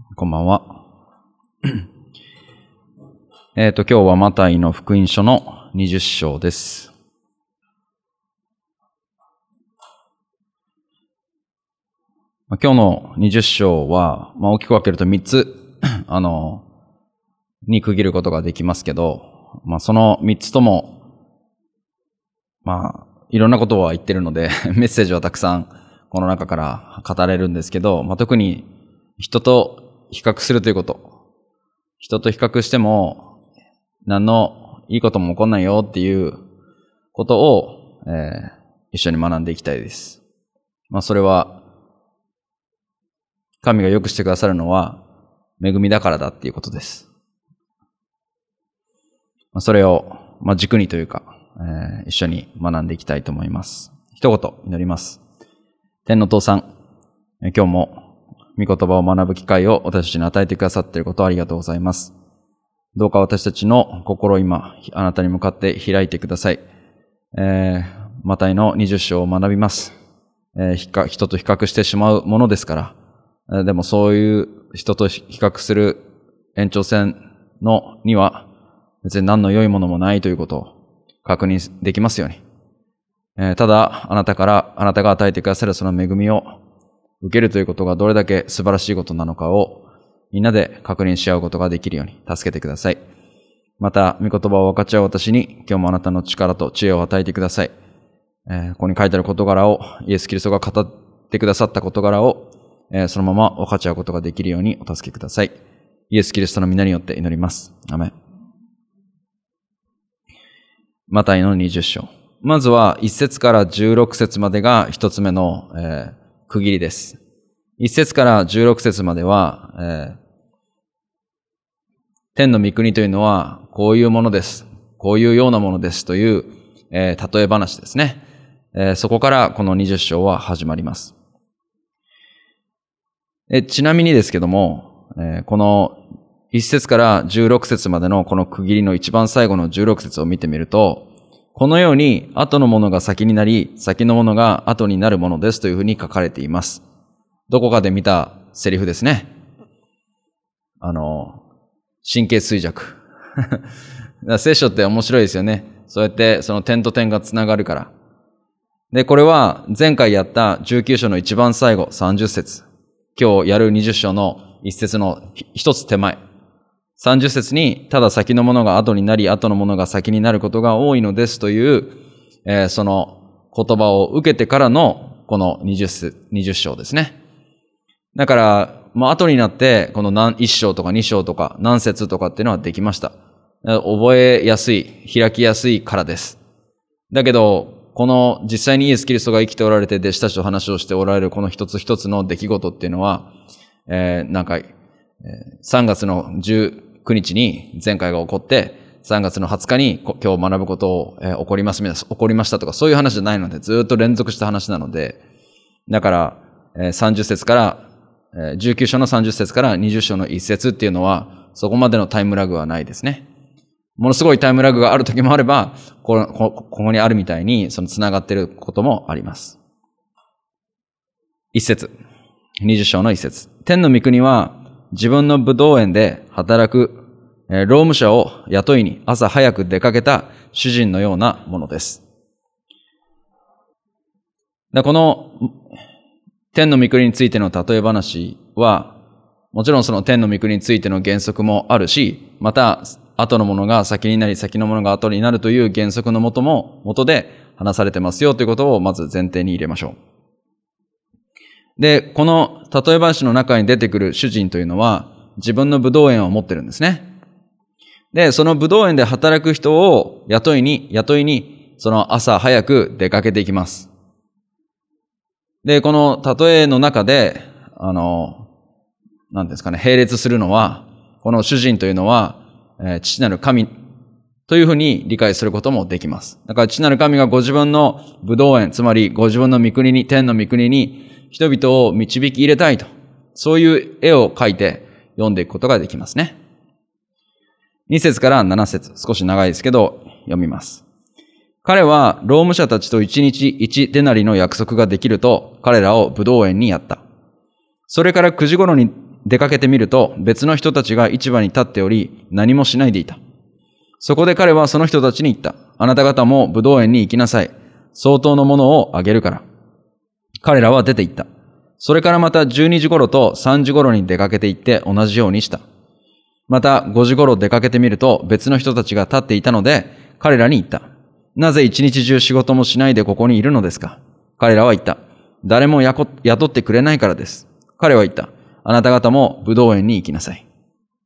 こんばんは。今日はマタイの福音書の20章です。今日の20章は、大きく分けると3つ、に区切ることができますけど、その3つとも、いろんなことは言ってるので、メッセージはたくさんこの中から語れるんですけど、特に人と比較するということ。人と比較しても何のいいことも起こんないよっていうことを、一緒に学んでいきたいです。それは神が良くしてくださるのは恵みだからだっていうことです。それを軸にというか、一緒に学んでいきたいと思います。一言祈ります。天の父さん、今日も御言葉を学ぶ機会を私たちに与えてくださっていることをありがとうございます。どうか私たちの心を今、あなたに向かって開いてください。マタイの20章を学びます。人と比較してしまうものですから。でもそういう人と比較する延長線には別に何の良いものもないということを確認できますように。ただ、あなたが与えてくださるその恵みを受けるということがどれだけ素晴らしいことなのかをみんなで確認し合うことができるように助けてください。また、御言葉を分かち合う私に今日もあなたの力と知恵を与えてください。ここに書いてある事柄をイエス・キリストが語ってくださった事柄をそのまま分かち合うことができるようにお助けください。イエス・キリストの皆によって祈ります。アメン。マタイの20章。まずは1節から16節までが一つ目の、区切りです。1節から16節までは、天の御国というのはこういうものです。こういうようなものですという、例え話ですね。そこからこの20章は始まります。ちなみにですけども、この1節から16節までのこの区切りの一番最後の16節を見てみると、このように後のものが先になり、先のものが後になるものですというふうに書かれています。どこかで見たセリフですね。神経衰弱。聖書って面白いですよね。そうやってその点と点がつながるから。で、これは前回やった19章の一番最後30節。今日やる20章の一節の一つ手前。30節に、ただ先のものが後になり、後のものが先になることが多いのですという、その言葉を受けてからのこの20章ですね。だから、後になって、この1章とか2章とか何節とかっていうのはできました。覚えやすい、開きやすいからです。だけど、この実際にイエス・キリストが生きておられて弟子たちと話をしておられるこの一つ一つの出来事っていうのは、3月の19日に前回が起こって、3月の20日に今日学ぶことを起こりましたとかそういう話じゃないので、ずっと連続した話なので、だから30節から19章の30節から20章の1節っていうのはそこまでのタイムラグはないですね。ものすごいタイムラグがある時もあれば、ここにあるみたいにその繋がっていることもあります。1節、20章の1節。天の御国は自分の葡萄園で働く労務者を雇いに朝早く出かけた主人のようなものです。この天の御国についての例え話は、もちろんその天の御国についての原則もあるし、また後のものが先になり先のものが後になるという原則のもとで話されてますよということをまず前提に入れましょう。で、この例え話の中に出てくる主人というのは自分の葡萄園を持ってるんですね。で、その葡萄園で働く人を雇いにその朝早く出かけていきます。で、この例えの中で、何ですかね、並列するのは、この主人というのは、父なる神というふうに理解することもできます。だから父なる神がご自分の葡萄園、つまりご自分の御国に、天の御国に人々を導き入れたいと、そういう絵を描いて読んでいくことができますね。2節から7節、少し長いですけど読みます。彼は労務者たちと1日1デナリの約束ができると彼らを葡萄園にやった。それから9時頃に出かけてみると、別の人たちが市場に立っており、何もしないでいた。そこで彼はその人たちに言った。あなた方もブドウ園に行きなさい。相当のものをあげるから。彼らは出て行った。それからまた12時頃と3時頃に出かけて行って同じようにした。また5時頃出かけてみると別の人たちが立っていたので、彼らに言った。なぜ一日中仕事もしないでここにいるのですか？彼らは言った。誰も雇ってくれないからです。彼は言った。あなた方もブドウ園に行きなさい。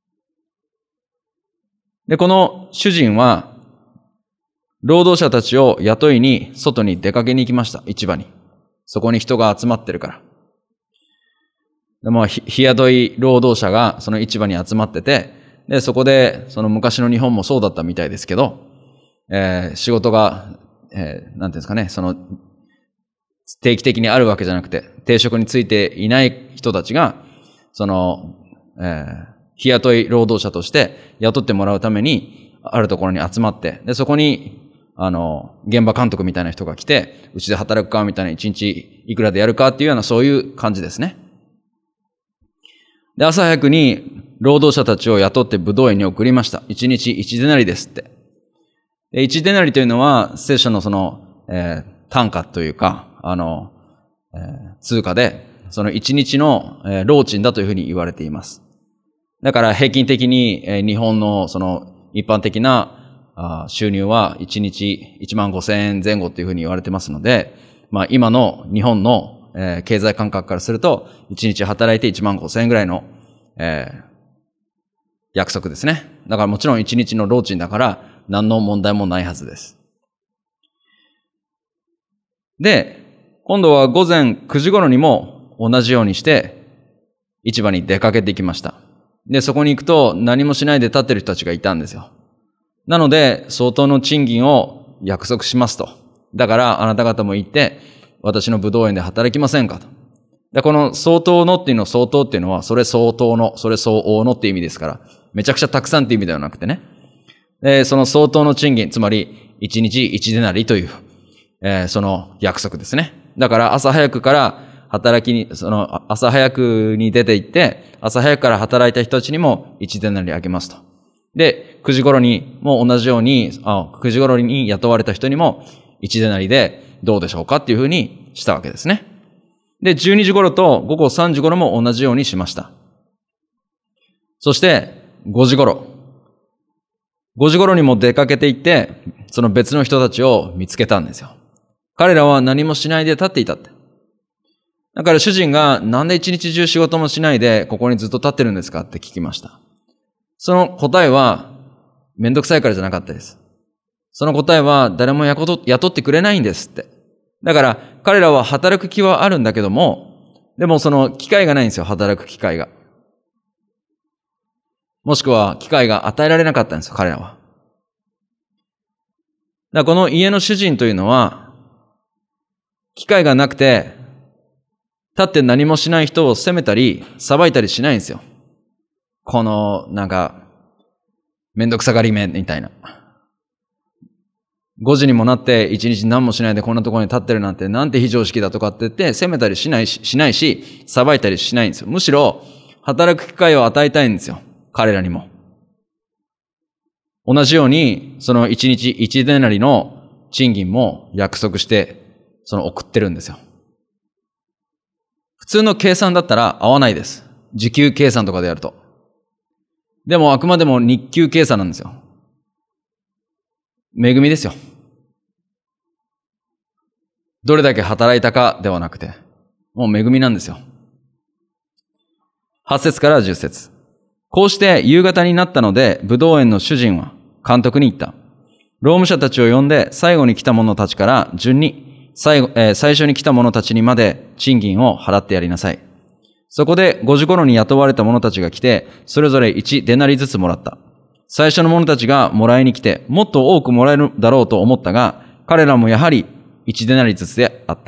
で、この主人は、労働者たちを雇いに外に出かけに行きました。市場に。そこに人が集まってるから。でも、日雇い労働者がその市場に集まってて、で、そこで、その昔の日本もそうだったみたいですけど、仕事が、なんていうんですかね、その、定期的にあるわけじゃなくて、定職についていない人たちが、その、日雇い労働者として雇ってもらうために、あるところに集まって、で、そこに、現場監督みたいな人が来て、うちで働くかみたいな、一日いくらでやるかっていうような、そういう感じですね。で、朝早くに労働者たちを雇ってブドウ園に送りました。1日1デナリですって。で、1デナリというのは、聖書のその、単価というか、通貨で、その1日の労賃だというふうに言われています。だから平均的に日本のその一般的な収入は1日15,000円前後というふうに言われてますので、まあ今の日本の経済感覚からすると1日働いて15,000円ぐらいの約束ですね。だからもちろん1日の労賃だから何の問題もないはずです。で、今度は午前9時頃にも同じようにして市場に出かけていきました。で、そこに行くと何もしないで立ってる人たちがいたんですよ。なので、相当の賃金を約束しますと。だからあなた方も行って、私のブドウ園で働きませんかと。で、この相当のっていうの、相当っていうのは、それ相当の、それ相応のっていう意味ですから、めちゃくちゃたくさんっていう意味ではなくてね。で、その相当の賃金、つまり1日1デナリという、その約束ですね。だから朝早くから朝早くに出て行って、朝早くから働いた人たちにも1デナリあげますと。で、9時頃にも同じように、9時頃に雇われた人にも1デナリでどうでしょうかっていうふうにしたわけですね。で、12時頃と午後3時頃も同じようにしました。そして、5時頃にも出かけて行って、その別の人たちを見つけたんですよ。彼らは何もしないで立っていたって。だから主人がなんで一日中仕事もしないでここにずっと立ってるんですかって聞きました。その答えはめんどくさいからじゃなかったです。その答えは誰も雇ってくれないんですって。だから彼らは働く気はあるんだけども、でもその機会がないんですよ、働く機会が。もしくは機会が与えられなかったんですよ、彼らは。だからこの家の主人というのは、機会がなくて、立って何もしない人を責めたり、裁いたりしないんですよ。この、めんどくさがりめみたいな。5時にもなって1日何もしないでこんなところに立ってるなんて、なんて非常識だとかって言って、責めたりしないし、裁いたりしないんですよ。むしろ、働く機会を与えたいんですよ。彼らにも。同じように、その1日1デナリの賃金も約束して、送ってるんですよ。普通の計算だったら合わないです。時給計算とかでやると。でもあくまでも日給計算なんですよ。恵みですよ。どれだけ働いたかではなくて、もう恵みなんですよ。8節から10節。こうして夕方になったので、ブドウ園の主人は監督に言った。労務者たちを呼んで最後に来た者たちから順に最初に来た者たちにまで賃金を払ってやりなさい。そこで5時頃に雇われた者たちが来て、それぞれ1デナリずつもらった。最初の者たちがもらいに来て、もっと多くもらえるだろうと思ったが、彼らもやはり1デナリずつであった。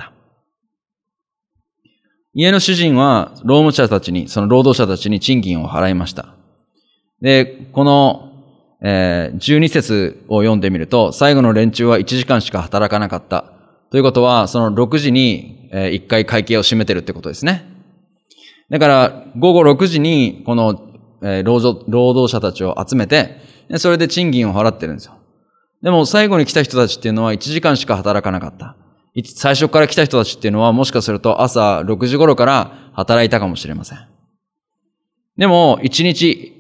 家の主人は労務者たちに、その労働者たちに賃金を払いました。で、この、12節を読んでみると、最後の連中は1時間しか働かなかった。ということは、その6時に1回会計を締めてるってことですね。 だから午後6時にこの、労働者たちを集めて、それで賃金を払ってるんですよ。でも最後に来た人たちっていうのは1時間しか働かなかった。最初から来た人たちっていうのはもしかすると朝6時頃から働いたかもしれません。でも1日、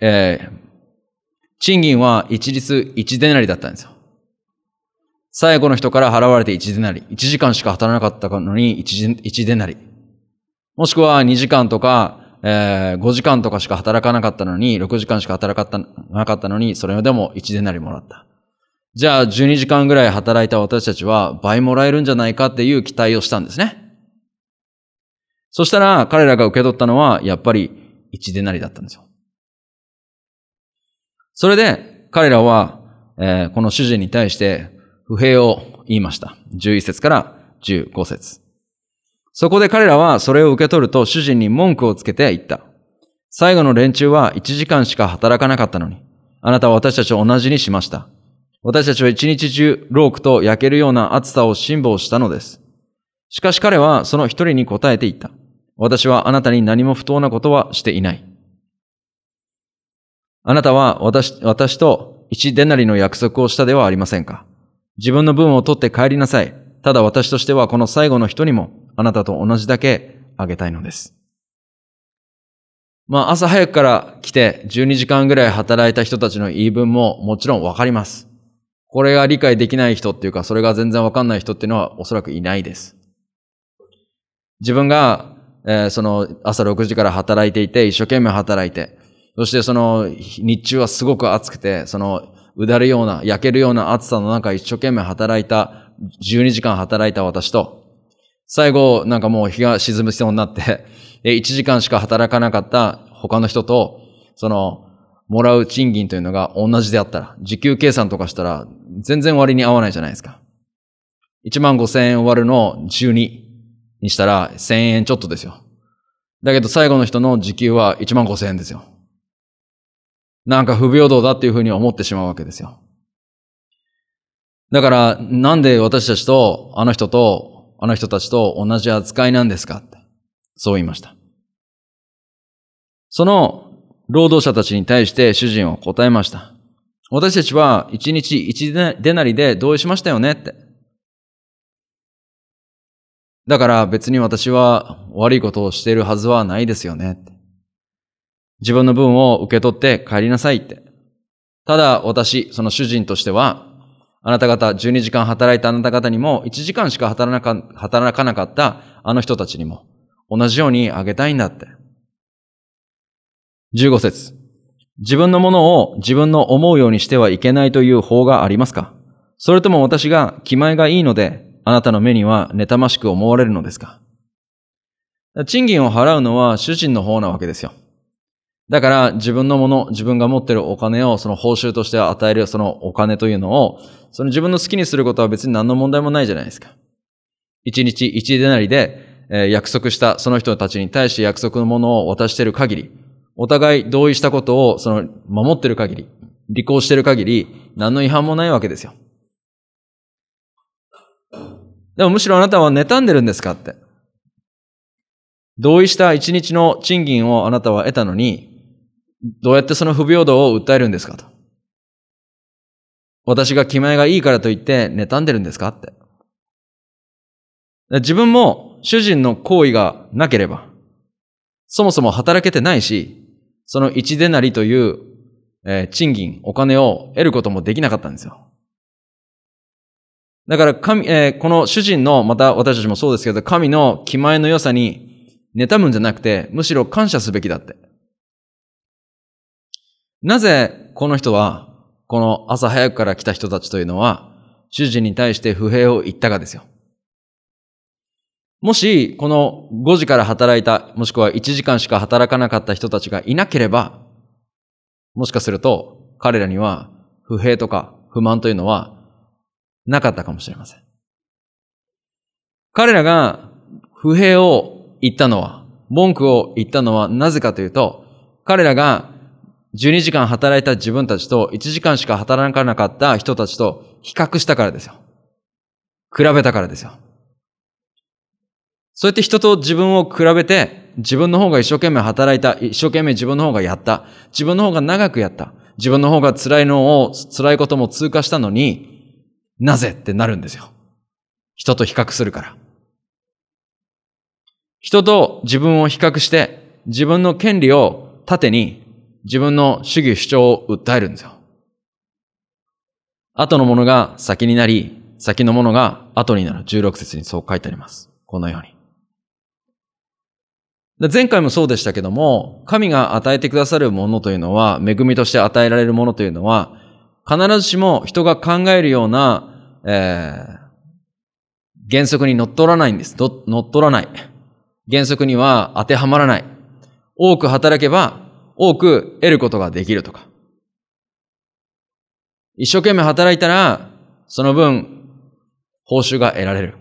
賃金は一律1デナリだったんですよ。最後の人から払われて1デナリ。1時間しか働かなかったのに1デナリ。もしくは2時間とか、5時間とかしか働かなかったのに、6時間しか働かなかったのに、それでも1デナリもらった。じゃあ12時間ぐらい働いた私たちは倍もらえるんじゃないかっていう期待をしたんですね。そしたら彼らが受け取ったのはやっぱり1デナリだったんですよ。それで彼らは、この主人に対して不平を言いました。11節から15節。そこで彼らはそれを受け取ると主人に文句をつけて言った。最後の連中は1時間しか働かなかったのに、あなたは私たちを同じにしました。私たちは一日中ロークと焼けるような暑さを辛抱したのです。しかし彼はその一人に答えて言った。私はあなたに何も不当なことはしていない。あなたは私と1デナリの約束をしたではありませんか。自分の分を取って帰りなさい。ただ私としてはこの最後の人にもあなたと同じだけあげたいのです。朝早くから来て12時間ぐらい働いた人たちの言い分ももちろんわかります。これが理解できない人っていうか、それが全然わかんない人っていうのはおそらくいないです。自分が、その朝6時から働いていて、一生懸命働いて、そしてその日中はすごく暑くて、そのうだるような、焼けるような暑さの中一生懸命働いた、12時間働いた私と、最後なんかもう日が沈みそうになって、1時間しか働かなかった他の人と、その、もらう賃金というのが同じであったら、時給計算とかしたら全然割に合わないじゃないですか。15,000円割るの12にしたら1000円ちょっとですよ。だけど最後の人の時給は15,000円ですよ。なんか不平等だっていうふうに思ってしまうわけですよ。だからなんで私たちとあの人たちと同じ扱いなんですかって、そう言いました。その労働者たちに対して主人は答えました。私たちは1日1デナリで同意しましたよねって。だから別に私は悪いことをしているはずはないですよねって。自分の分を受け取って帰りなさいって。ただ私、その主人としては、あなた方12時間働いたあなた方にも1時間しか働かなかったあの人たちにも同じようにあげたいんだって。15節。自分のものを自分の思うようにしてはいけないという法がありますか？それとも私が気前がいいので、あなたの目には妬ましく思われるのですか？賃金を払うのは主人の方なわけですよ。だから自分のもの、自分が持っているお金をその報酬として与えるそのお金というのを、その自分の好きにすることは別に何の問題もないじゃないですか。1日1デナリで約束したその人たちに対して約束のものを渡している限り、お互い同意したことをその守っている限り、履行している限り、何の違反もないわけですよ。でもむしろあなたは妬んでるんですかって。同意した1日の賃金をあなたは得たのに、どうやってその不平等を訴えるんですかと。私が気前がいいからといって妬んでるんですかって。自分も主人の行為がなければ、そもそも働けてないし、その1デナリという、賃金、お金を得ることもできなかったんですよ。だからこの主人の、また私たちもそうですけど、神の気前の良さに妬むんじゃなくて、むしろ感謝すべきだって。なぜこの人は、この朝早くから来た人たちというのは、主人に対して不平を言ったかですよ。もし、この5時から働いた、もしくは1時間しか働かなかった人たちがいなければ、もしかすると彼らには不平とか不満というのはなかったかもしれません。彼らが不平を言ったのは、文句を言ったのはなぜかというと、彼らが12時間働いた自分たちと1時間しか働かなかった人たちと比較したからですよ。比べたからですよ。そうやって人と自分を比べて、 自分の方が一生懸命働いた。一生懸命自分の方がやった。自分の方が長くやった。自分の方が辛いことも通過したのに、なぜってなるんですよ。人と比較するから。人と自分を比較して、自分の権利を盾に、自分の主義主張を訴えるんですよ。後のものが先になり、先のものが後になる。16節にそう書いてあります。このように。前回もそうでしたけども、神が与えてくださるものというのは、恵みとして与えられるものというのは、必ずしも人が考えるような、原則にのっとらないんです。のっとらない。原則には当てはまらない。多く働けば多く得ることができるとか。一生懸命働いたら、その分、報酬が得られる。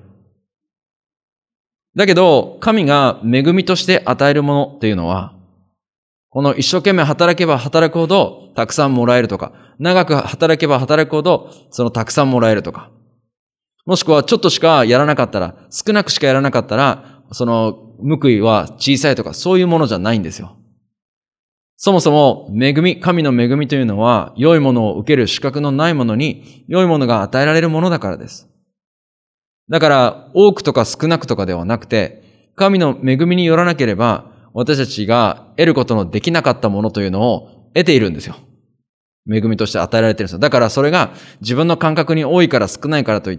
だけど、神が恵みとして与えるものっていうのは、この一生懸命働けば働くほどたくさんもらえるとか、長く働けば働くほどそのたくさんもらえるとか、もしくはちょっとしかやらなかったら、少なくしかやらなかったら、その報いは小さいとか、そういうものじゃないんですよ。そもそも神の恵みというのは、良いものを受ける資格のないものに、良いものが与えられるものだからです。だから、多くとか少なくとかではなくて、神の恵みによらなければ、私たちが得ることのできなかったものというのを得ているんですよ。恵みとして与えられているんですよ。だからそれが自分の感覚に多いから少ないからといって、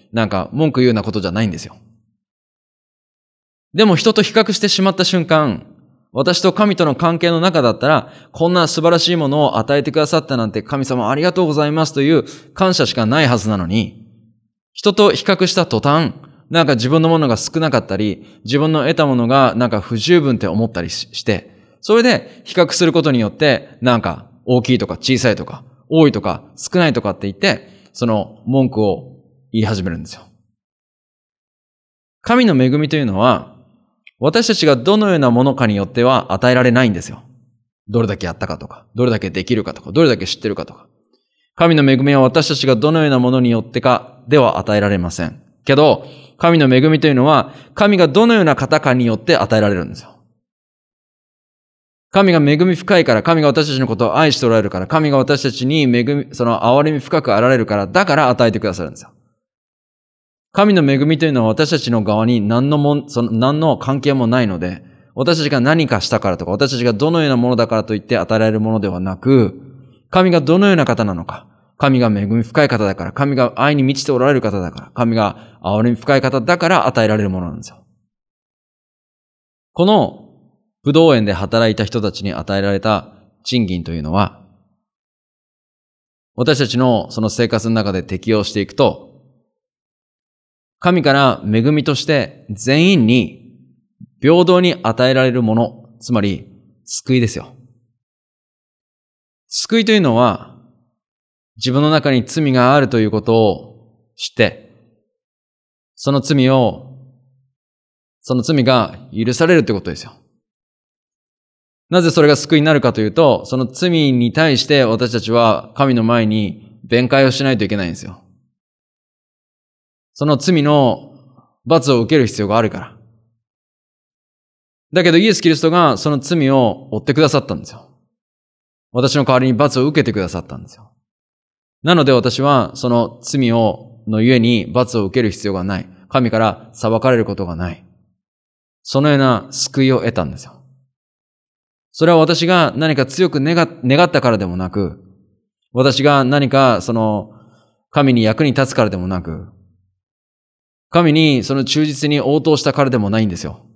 なんか文句言うようなことじゃないんですよ。でも人と比較してしまった瞬間、私と神との関係の中だったら、こんな素晴らしいものを与えてくださったなんて神様ありがとうございますという感謝しかないはずなのに、人と比較した途端、なんか自分のものが少なかったり、自分の得たものがなんか不十分って思ったりして、それで比較することによって、なんか大きいとか小さいとか、多いとか少ないとかって言って、その文句を言い始めるんですよ。神の恵みというのは、私たちがどのようなものかによっては与えられないんですよ。どれだけやったかとか、どれだけできるかとか、どれだけ知ってるかとか。神の恵みは私たちがどのようなものによってかでは与えられません。けど、神の恵みというのは、神がどのような方かによって与えられるんですよ。神が恵み深いから、神が私たちのことを愛しておられるから、神が私たちにその憐れみ深くあられるから、だから与えてくださるんですよ。神の恵みというのは私たちの側に何の関係もないので、私たちが何かしたからとか、私たちがどのようなものだからといって与えられるものではなく、神がどのような方なのか、神が恵み深い方だから、神が愛に満ちておられる方だから、神が憐れみ深い方だから与えられるものなんですよ。このブドウ園で働いた人たちに与えられた賃金というのは、私たちのその生活の中で適用していくと、神から恵みとして全員に平等に与えられるもの、つまり救いですよ。救いというのは自分の中に罪があるということを知って、その罪が許されるということですよ。なぜそれが救いになるかというと、その罪に対して私たちは神の前に弁解をしないといけないんですよ。その罪の罰を受ける必要があるから。だけどイエス・キリストがその罪を負ってくださったんですよ。私の代わりに罰を受けてくださったんですよ。なので私はその罪のゆえに罰を受ける必要がない。神から裁かれることがない。そのような救いを得たんですよ。それは私が何か強く願ったからでもなく、私が何か神に役に立つからでもなく、神にその忠実に応答したからでもないんですよ。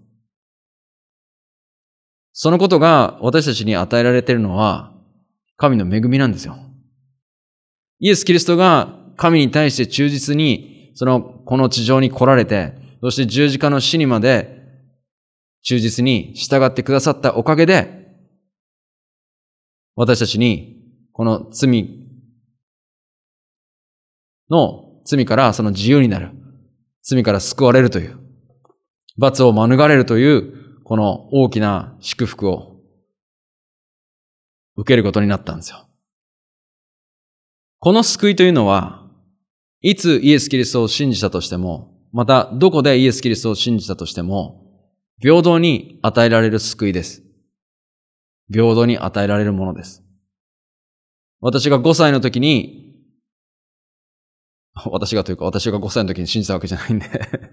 そのことが私たちに与えられているのは神の恵みなんですよ。イエス・キリストが神に対して忠実にこの地上に来られて、そして十字架の死にまで忠実に従ってくださったおかげで、私たちにこの罪からその自由になる。罪から救われるという。罰を免れるという、この大きな祝福を受けることになったんですよ。この救いというのは、いつイエス・キリストを信じたとしても、またどこでイエス・キリストを信じたとしても、 平等に与えられる救いです。平等に与えられるものです。私が5歳の時に私が5歳の時に信じたわけじゃないんで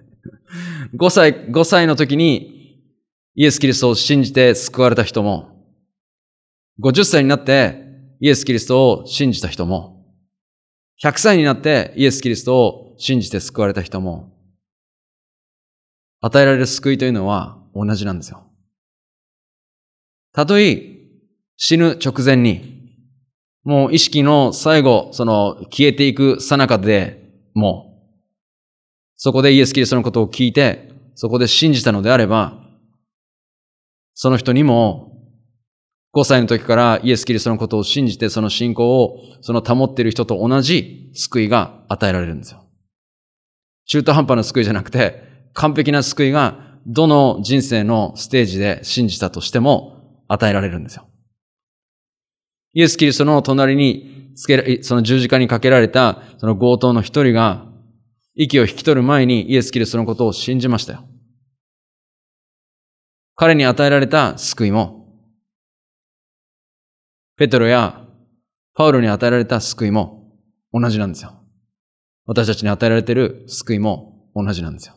5歳の時にイエス・キリストを信じて救われた人も、50歳になってイエス・キリストを信じた人も、100歳になってイエス・キリストを信じて救われた人も、与えられる救いというのは同じなんですよ。たとえ死ぬ直前に、もう意識の最後、消えていく最中でも、そこでイエス・キリストのことを聞いて、そこで信じたのであれば、その人にも、5歳の時からイエス・キリストのことを信じて、その信仰を保っている人と同じ救いが与えられるんですよ。中途半端な救いじゃなくて、完璧な救いがどの人生のステージで信じたとしても与えられるんですよ。イエス・キリストの隣にその十字架にかけられたその強盗の一人が息を引き取る前にイエス・キリストのことを信じましたよ。彼に与えられた救いも、ペテロやパウロに与えられた救いも同じなんですよ。私たちに与えられている救いも同じなんですよ。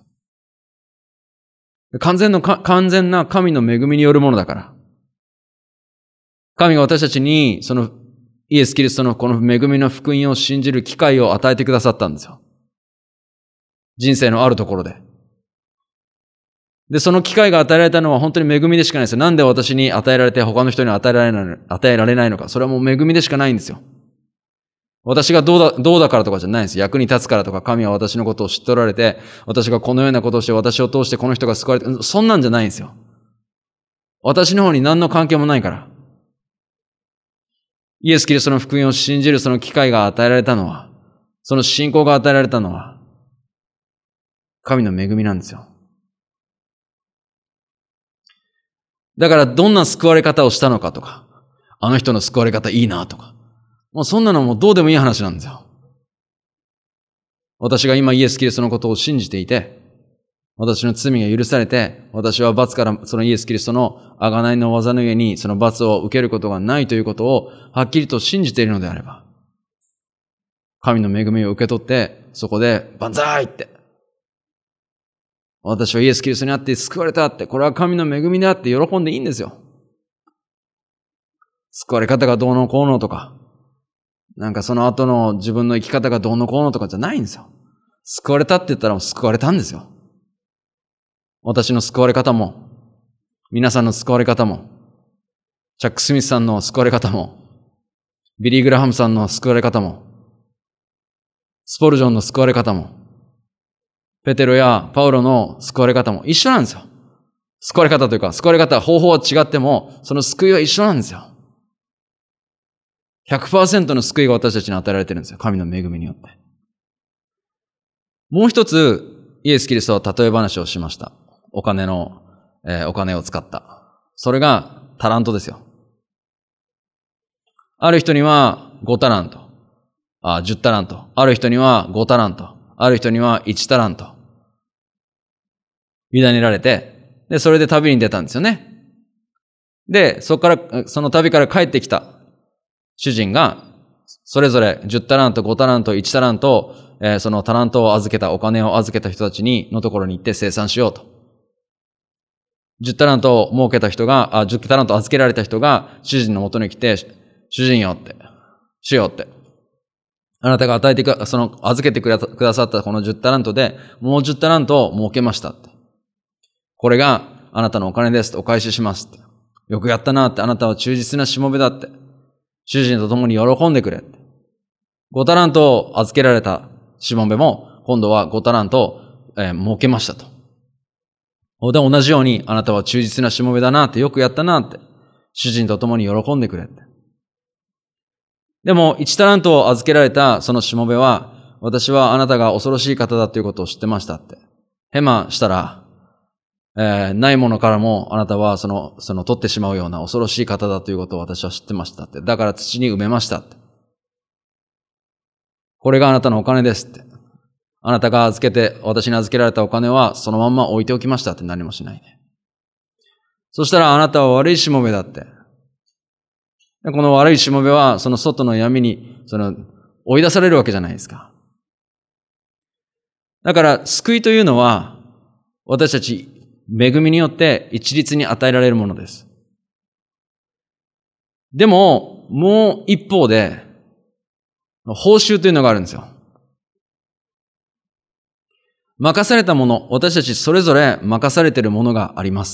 完全な神の恵みによるものだから。神が私たちにそのイエス・キリストのこの恵みの福音を信じる機会を与えてくださったんですよ。人生のあるところで。で、その機会が与えられたのは本当に恵みでしかないですよ。なんで私に与えられて他の人に与えられないのか。それはもう恵みでしかないんですよ。私がどうだからとかじゃないんです。役に立つからとか、神は私のことを知っておられて、私がこのようなことをして私を通してこの人が救われて、そんなんじゃないんですよ。私の方に何の関係もないから。イエス・キリストの福音を信じるその機会が与えられたのは、その信仰が与えられたのは、神の恵みなんですよ。だからどんな救われ方をしたのかとか、あの人の救われ方いいなとか、もうそんなのもうどうでもいい話なんですよ。私が今イエス・キリストのことを信じていて、私の罪が許されて、私は罰からそのイエス・キリストの贖いの技の上にその罰を受けることがないということをはっきりと信じているのであれば、神の恵みを受け取って、そこで万歳って、私はイエス・キリストにあって救われたって、これは神の恵みであって喜んでいいんですよ。救われ方がどうのこうのとか、なんかその後の自分の生き方がどうのこうのとかじゃないんですよ。救われたって言ったらもう救われたんですよ。私の救われ方も、皆さんの救われ方も、チャック・スミスさんの救われ方も、ビリー・グラハムさんの救われ方も、スポルジョンの救われ方も、ペテロやパウロの救われ方も一緒なんですよ。救われ方というか、救われ方、方法は違っても、その救いは一緒なんですよ。100% の救いが私たちに与えられてるんですよ。神の恵みによって。もう一つ、イエス・キリストは例え話をしました。お金を使った。それがタラントですよ。ある人には5タラント。10タラント。ある人には5タラント。ある人には1タラント。委ねられて、で、それで旅に出たんですよね。で、その旅から帰ってきた主人が、それぞれ10タラント、5タラント、1タラント、そのタラントを預けた、お金を預けた人たちのところに行って清算しようと。10タラントを儲けた人が、10タラント預けられた人が、主人の元に来て、主人よって、主よって。あなたが預けてくださったこの10タラントで、もう10タラントを儲けましたって。これがあなたのお金ですってお返ししますって。よくやったなって、あなたは忠実なしもべだって。主人と共に喜んでくれって。5タラントを預けられたしもべも、今度は5タラントを、儲けましたと。で、同じように、あなたは忠実なしもべだなって、よくやったなって。主人と共に喜んでくれって。でも、1タラントを預けられたそのしもべは、私はあなたが恐ろしい方だということを知ってましたって。ヘマしたら、ないものからもあなたはその取ってしまうような恐ろしい方だということを私は知ってましたって。だから土に埋めましたって。これがあなたのお金ですって。あなたが私に預けられたお金はそのまんま置いておきましたって何もしないで。 そしたらあなたは悪いしもべだって。この悪いしもべはその外の闇に追い出されるわけじゃないですか。だから救いというのは私たち恵みによって一律に与えられるものです。でももう一方で報酬というのがあるんですよ。任されたもの、私たちそれぞれ任されているものがあります。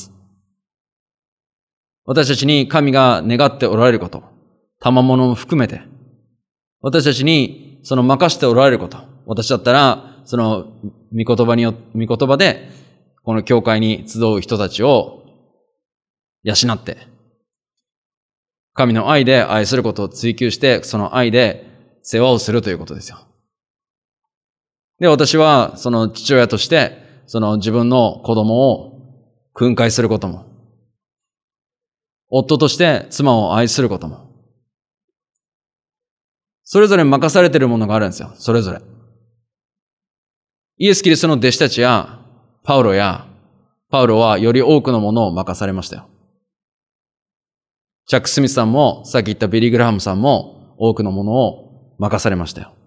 私たちに神が願っておられること、賜物も含めて、私たちに任しておられること、私だったら、御言葉で、この教会に集う人たちを養って、神の愛で愛することを追求して、その愛で世話をするということですよ。で、私は、父親として、自分の子供を訓戒することも、夫として妻を愛することも、それぞれ任されているものがあるんですよ。それぞれ。イエス・キリストの弟子たちや、パウロはより多くのものを任されましたよ。チャック・スミスさんも、さっき言ったビリー・グラハムさんも、多くのものを任されましたよ。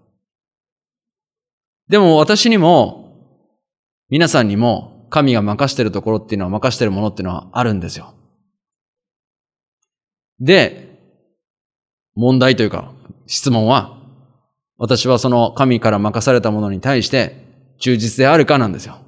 でも私にも、皆さんにも、神が任しているところっていうのは、任しているものっていうのはあるんですよ。で、問題というか、質問は、私はその神から任されたものに対して忠実であるかなんですよ。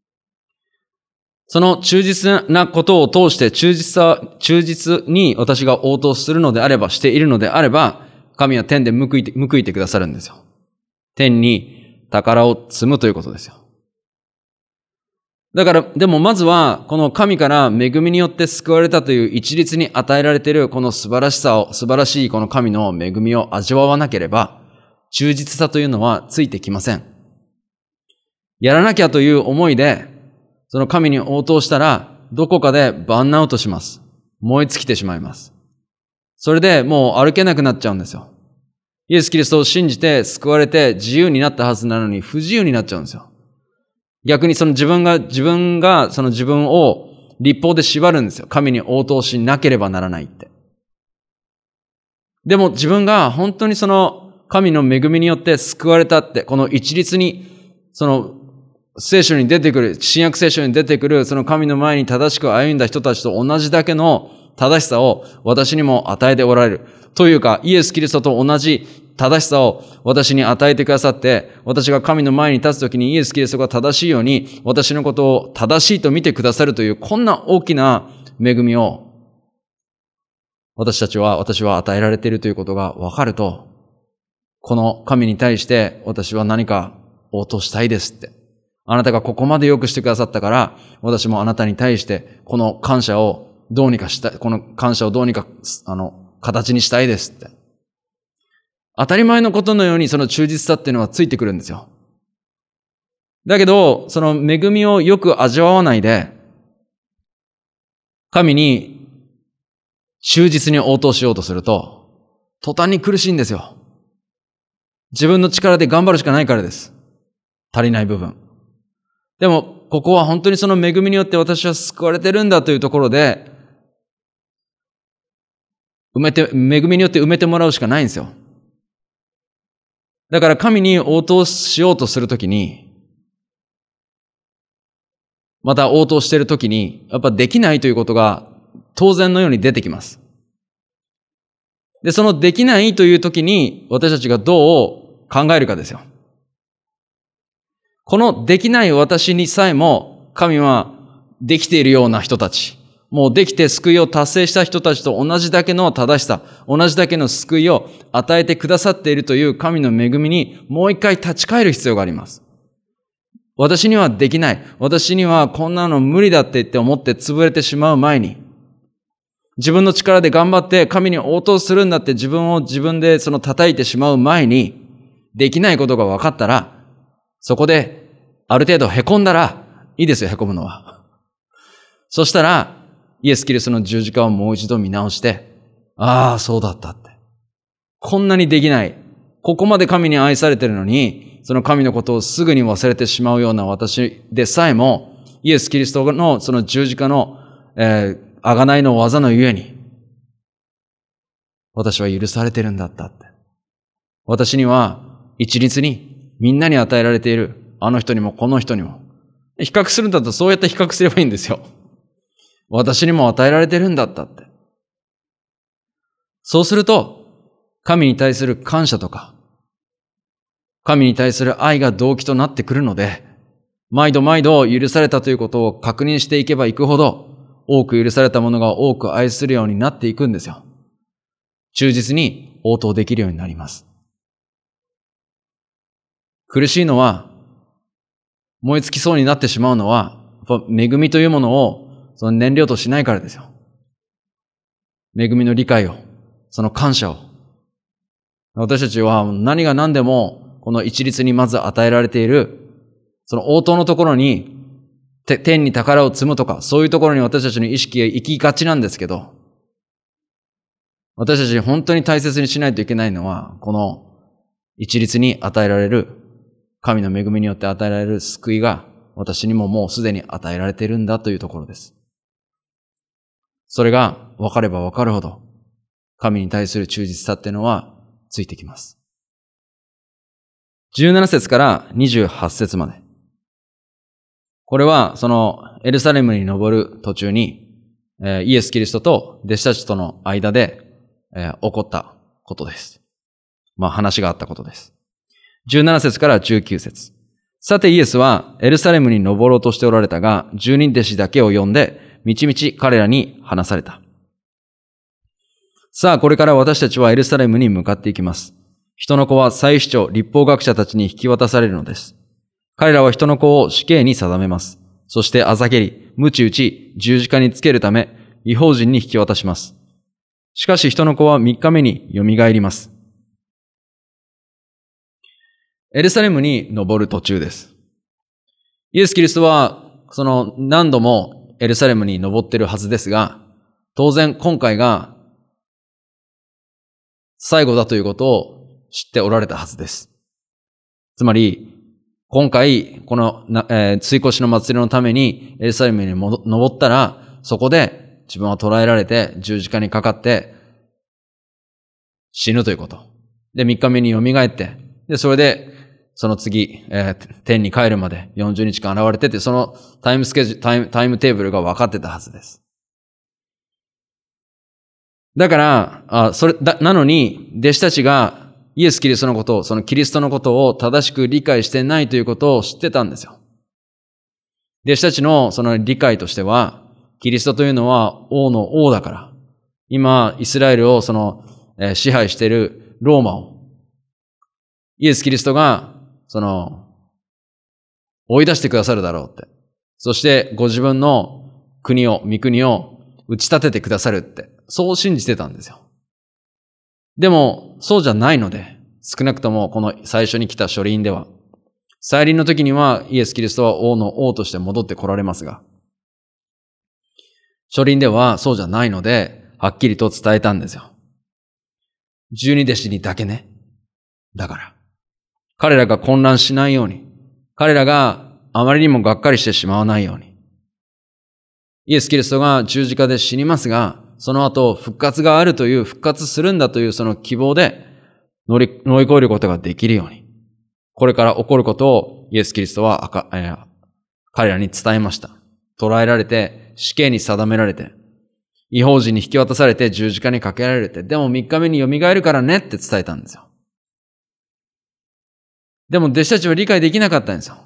その忠実なことを通して忠実に私が応答するのであれば、しているのであれば、神は天で報いてくださるんですよ。天に宝を積むということですよ。だから、でもまずは、この神から恵みによって救われたという一律に与えられているこの素晴らしいこの神の恵みを味わわなければ、忠実さというのはついてきません。やらなきゃという思いで、その神に応答したら、どこかでバーンアウトします。燃え尽きてしまいます。それでもう歩けなくなっちゃうんですよ。イエス・キリストを信じて救われて自由になったはずなのに不自由になっちゃうんですよ。逆に自分が自分を律法で縛るんですよ。神に応答しなければならないって。でも自分が本当に神の恵みによって救われたって、この一律に聖書に出てくる、新約聖書に出てくるその神の前に正しく歩んだ人たちと同じだけの正しさを私にも与えておられる。というか、イエス・キリストと同じ正しさを私に与えてくださって、私が神の前に立つときにイエス・キリストが正しいように、私のことを正しいと見てくださるという、こんな大きな恵みを、私は与えられているということが分かると、この神に対して私は何か応答したいですって。あなたがここまで良くしてくださったから、私もあなたに対して、この感謝をどうにか形にしたいですって。当たり前のことのようにその忠実さっていうのはついてくるんですよ。だけど、その恵みをよく味わわないで、神に忠実に応答しようとすると、途端に苦しいんですよ。自分の力で頑張るしかないからです。足りない部分。でも、ここは本当にその恵みによって私は救われてるんだというところで、恵みによって埋めてもらうしかないんですよ。だから神に応答しようとするときに、また応答しているときに、やっぱできないということが当然のように出てきます。で、そのできないというときに私たちがどう考えるかですよ。このできない私にさえも神はできているような人たち、もうできて救いを達成した人たちと同じだけの正しさ、同じだけの救いを与えてくださっているという神の恵みにもう一回立ち返る必要があります。私にはできない。私にはこんなの無理だって言って思って潰れてしまう前に、自分の力で頑張って神に応答するんだって自分を自分で叩いてしまう前に、できないことが分かったら、そこである程度凹んだら、いいですよ、凹むのは。そしたら、イエス・キリストの十字架をもう一度見直して、ああ、そうだったって。こんなにできない。ここまで神に愛されているのに、その神のことをすぐに忘れてしまうような私でさえも、イエス・キリストのその十字架の、 贖いの技のゆえに、私は許されてるんだったって。私には一律にみんなに与えられている、あの人にもこの人にも。比較するんだったらそうやって比較すればいいんですよ。私にも与えられてるんだったって。そうすると、神に対する感謝とか、神に対する愛が動機となってくるので、毎度毎度許されたということを確認していけばいくほど、多く許されたものが多く愛するようになっていくんですよ。忠実に応答できるようになります。苦しいのは、燃え尽きそうになってしまうのは、恵みというものをその燃料としないからですよ。恵みの理解を、その感謝を。私たちは何が何でも、この一律にまず与えられている、その応答のところに、天に宝を積むとか、そういうところに私たちの意識が行きがちなんですけど、私たちに本当に大切にしないといけないのは、この一律に与えられる、神の恵みによって与えられる救いが、私にももうすでに与えられているんだというところです。それが分かれば分かるほど、神に対する忠実さっていうのはついてきます。17節から28節まで。これは、そのエルサレムに登る途中に、イエス・キリストと弟子たちとの間で、起こったことです。話があったことです。17節から19節。さてイエスはエルサレムに登ろうとしておられたが、10人弟子だけを呼んで、みちみち彼らに話された。さあ、これから私たちはエルサレムに向かっていきます。人の子は祭司長、律法学者たちに引き渡されるのです。彼らは人の子を死刑に定めます。そしてあざけり、鞭打ち、十字架につけるため、異邦人に引き渡します。しかし人の子は3日目によみがえります。エルサレムに登る途中です。イエス・キリストは、何度もエルサレムに登っているはずですが、当然今回が最後だということを知っておられたはずです。つまり、今回、この、追越の祭りのためにエルサレムに登ったら、そこで自分は捕らえられて十字架にかかって死ぬということ。で、3日目に蘇って、で、それで、その次、天に帰るまで40日間現れてて、そのタイムテーブルが分かってたはずです。だから、なのに、弟子たちがイエス・キリストのことを、そのキリストのことを正しく理解してないということを知ってたんですよ。弟子たちのその理解としては、キリストというのは王の王だから、今、イスラエルを支配しているローマを、イエス・キリストが、追い出してくださるだろうって。そして、ご自分の御国を打ち立ててくださるって。そう信じてたんですよ。でも、そうじゃないので、少なくともこの最初に来た書輪では、再臨の時にはイエス・キリストは王の王として戻って来られますが、書輪ではそうじゃないので、はっきりと伝えたんですよ。12弟子にだけね。だから。彼らが混乱しないように、彼らがあまりにもがっかりしてしまわないように。イエス・キリストが十字架で死にますが、その後復活があるという、復活するんだというその希望で乗り越えることができるように。これから起こることをイエス・キリストは彼らに伝えました。捕らえられて、死刑に定められて、異邦人に引き渡されて十字架にかけられて、でも3日目に蘇るからねって伝えたんですよ。でも弟子たちは理解できなかったんですよ。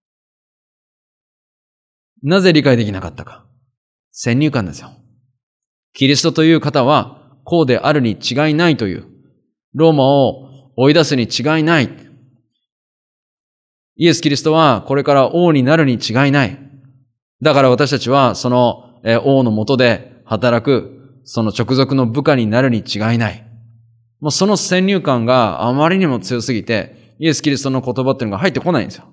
なぜ理解できなかったか。先入観ですよ。キリストという方はこうであるに違いないという、ローマを追い出すに違いない。イエス・キリストはこれから王になるに違いない。だから私たちはその王の下で働くその直属の部下になるに違いない。もうその先入観があまりにも強すぎて、イエス・キリストの言葉っていうのが入ってこないんですよ。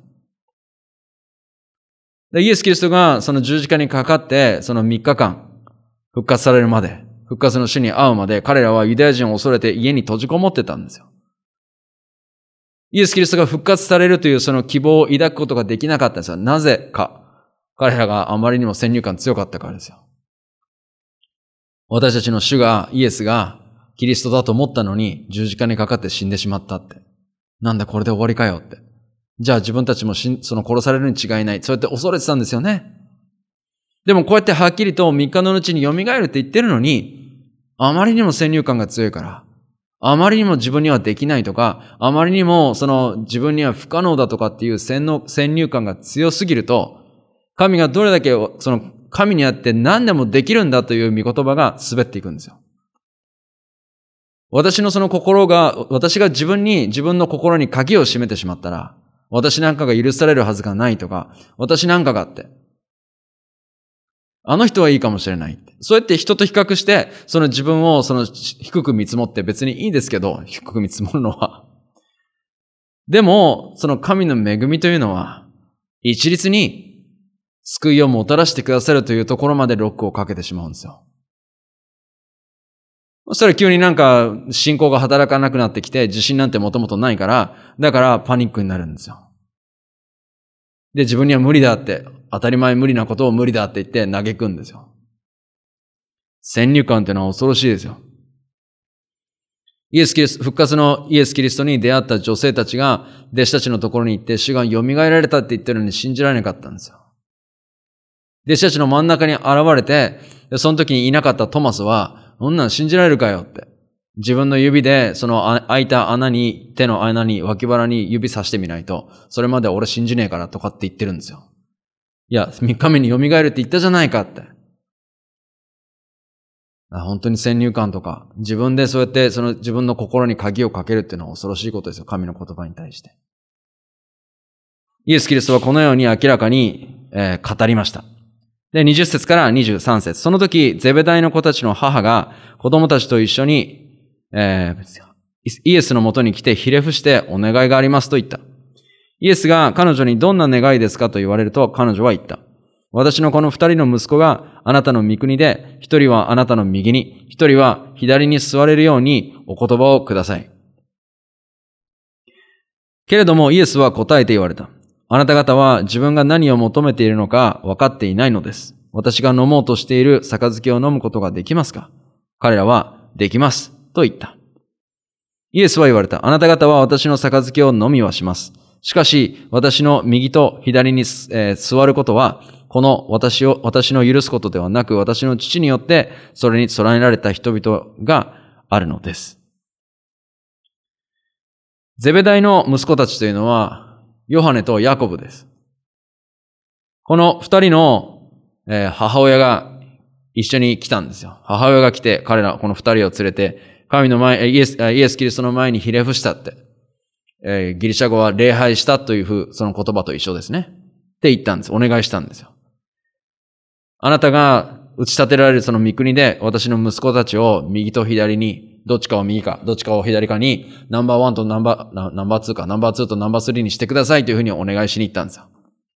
でイエス・キリストがその十字架にかかって、その3日間復活されるまで、復活の主に会うまで、彼らはユダヤ人を恐れて家に閉じこもってたんですよ。イエス・キリストが復活されるというその希望を抱くことができなかったんですよ。なぜか。彼らがあまりにも先入観強かったからですよ。 私たちの主が、イエスが、キリストだと思ったのに、十字架にかかって死んでしまったって。なんだこれで終わりかよって。じゃあ自分たちもその殺されるに違いない。そうやって恐れてたんですよね。でもこうやってはっきりと3日のうちに蘇るって言ってるのに、あまりにも先入観が強いから、あまりにも自分にはできないとか、あまりにも自分には不可能だとかっていう先入観が強すぎると、神がどれだけ神にあって何でもできるんだという御言葉が滑っていくんですよ。私が自分の心に鍵を閉めてしまったら、私なんかが許されるはずがないとか、私なんかがって。あの人はいいかもしれない。そうやって人と比較して、自分を低く見積もって別にいいですけど、低く見積もるのは。でも、神の恵みというのは、一律に救いをもたらしてくださるというところまでロックをかけてしまうんですよ。そしたら急になんか信仰が働かなくなってきて、自信なんてもともとないから、だからパニックになるんですよ。で、自分には無理だって、当たり前無理なことを無理だって言って嘆くんですよ。先入観ってのは恐ろしいですよ。復活のイエス・キリストに出会った女性たちが弟子たちのところに行って、主が蘇られたって言ってるのに信じられなかったんですよ。弟子たちの真ん中に現れて、その時にいなかったトマスは、そんなん信じられるかよって。自分の指で開いた手の穴に、脇腹に指さしてみないと、それまで俺信じねえからとかって言ってるんですよ。いや、3日目に蘇るって言ったじゃないかって。本当に先入観とか、自分でそうやって自分の心に鍵をかけるっていうのは恐ろしいことですよ。神の言葉に対して。イエス・キリストはこのように明らかに、語りました。で、20節から23節。その時、ゼベダイの子たちの母が子供たちと一緒に、イエスのもとに来てひれ伏してお願いがありますと言った。イエスが彼女にどんな願いですかと言われると彼女は言った。私のこの2人の息子があなたの御国で、1人はあなたの右に、1人は左に座れるようにお言葉をください。けれどもイエスは答えて言われた。あなた方は自分が何を求めているのか分かっていないのです。私が飲もうとしている杯を飲むことができますか？彼らはできます。と言った。イエスは言われた。あなた方は私の杯を飲みはします。しかし、私の右と左に、座ることは、この私の許すことではなく、私の父によって、それに備えられた人々があるのです。ゼベダイの息子たちというのは、ヨハネとヤコブです。この二人の、母親が一緒に来たんですよ。母親が来て、この二人を連れて、神の前、イエス・キリストの前にひれ伏したって。ギリシャ語は礼拝したというその言葉と一緒ですね。って言ったんです。お願いしたんですよ。あなたが打ち立てられるその御国で、私の息子たちを右と左に、どっちかを右か、どっちかを左かに、ナンバー1とナンバー2か、ナンバー2とナンバー3にしてくださいというふうにお願いしに行ったんですよ。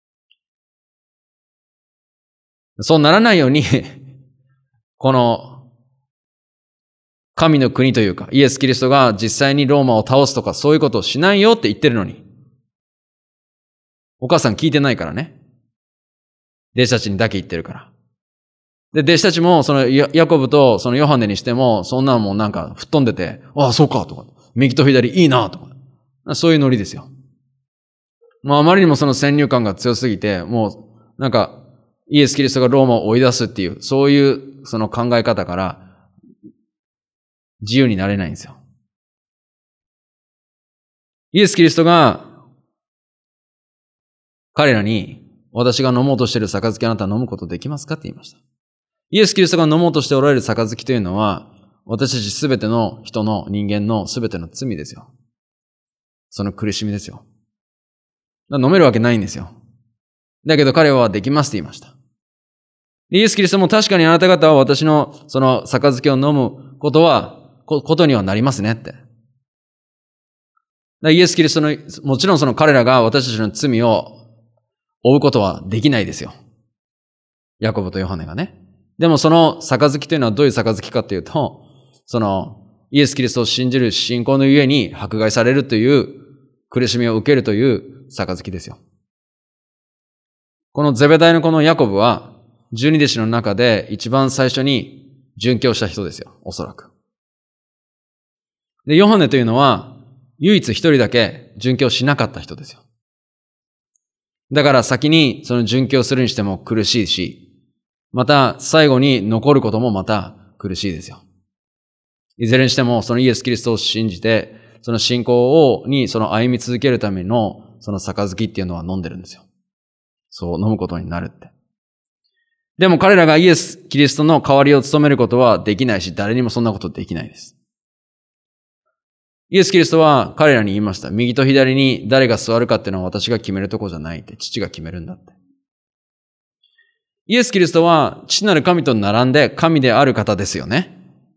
そうならないように、この、神の国というか、イエス・キリストが実際にローマを倒すとか、そういうことをしないよって言ってるのに、お母さん聞いてないからね。弟子たちにだけ言ってるから。で、弟子たちも、ヤコブとそのヨハネにしても、そんなのもなんか吹っ飛んでて、ああ、そうか、とか、右と左いいな、とか、そういうノリですよ。もうあまりにもその先入観が強すぎて、もう、なんか、イエス・キリストがローマを追い出すっていう、そういうその考え方から、自由になれないんですよ。イエス・キリストが、彼らに、私が飲もうとしている杯あなた飲むことできますかって言いました。イエス・キリストが飲もうとしておられる杯というのは、私たちすべての人の人間のすべての罪ですよ。その苦しみですよ。飲めるわけないんですよ。だけど彼はできますって言いました。イエス・キリストも確かにあなた方は私のその杯を飲むことにはなりますねって。イエス・キリストの、もちろんその彼らが私たちの罪を負うことはできないですよ。ヤコブとヨハネがね。でもその杯というのはどういう杯かというと、イエス・キリストを信じる信仰のゆえに迫害されるという苦しみを受けるという杯ですよ。このゼベダイのこのヤコブは、十二弟子の中で一番最初に殉教した人ですよ、おそらく。で、ヨハネというのは、唯一一人だけ殉教しなかった人ですよ。だから先にその殉教するにしても苦しいし、また最後に残ることもまた苦しいですよ。いずれにしてもそのイエス・キリストを信じて、その信仰にその歩み続けるためのその杯っていうのは飲んでるんですよ。そう飲むことになるって。でも彼らがイエス・キリストの代わりを務めることはできないし、誰にもそんなことできないです。イエス・キリストは彼らに言いました。右と左に誰が座るかっていうのは私が決めるとこじゃないって。父が決めるんだって。イエス・キリストは父なる神と並んで神である方ですよね。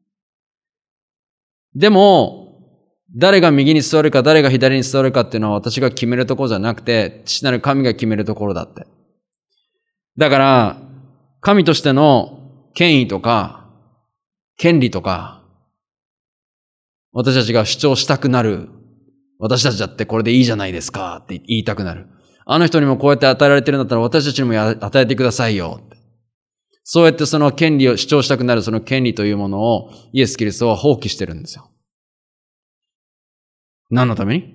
でも、誰が右に座るか誰が左に座るかっていうのは私が決めるところじゃなくて、父なる神が決めるところだって。だから、神としての権威とか、権利とか、私たちが主張したくなる。私たちだってこれでいいじゃないですかって言いたくなる。あの人にもこうやって与えられてるんだったら私たちにも与えてくださいよって。そうやってその権利を主張したくなるその権利というものをイエス・キリストは放棄してるんですよ。何のために？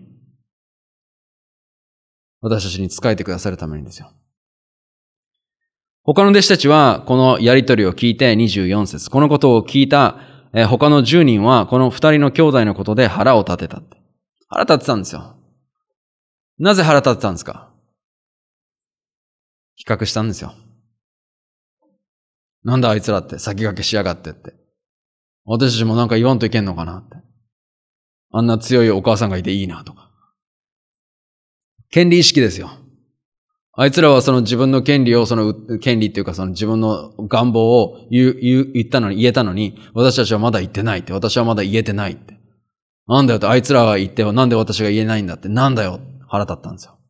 私たちに仕えてくださるためにですよ。他の弟子たちはこのやりとりを聞いて24節。このことを聞いた他の10人はこの2人の兄弟のことで腹を立てたって。腹立ってたんですよ。なぜ腹立ってたんですか？比較したんですよ。なんだあいつらって先駆けしやがってって。私たちもなんか言わんといけんのかなって。あんな強いお母さんがいていいなとか。権利意識ですよ。あいつらはその自分の権利を、その権利っていうかその自分の願望を言えたのに、私たちはまだ言ってないって。私はまだ言えてないって。なんだよって、あいつらが言ってはなんで私が言えないんだって。なんだよ。腹立ったんですよ。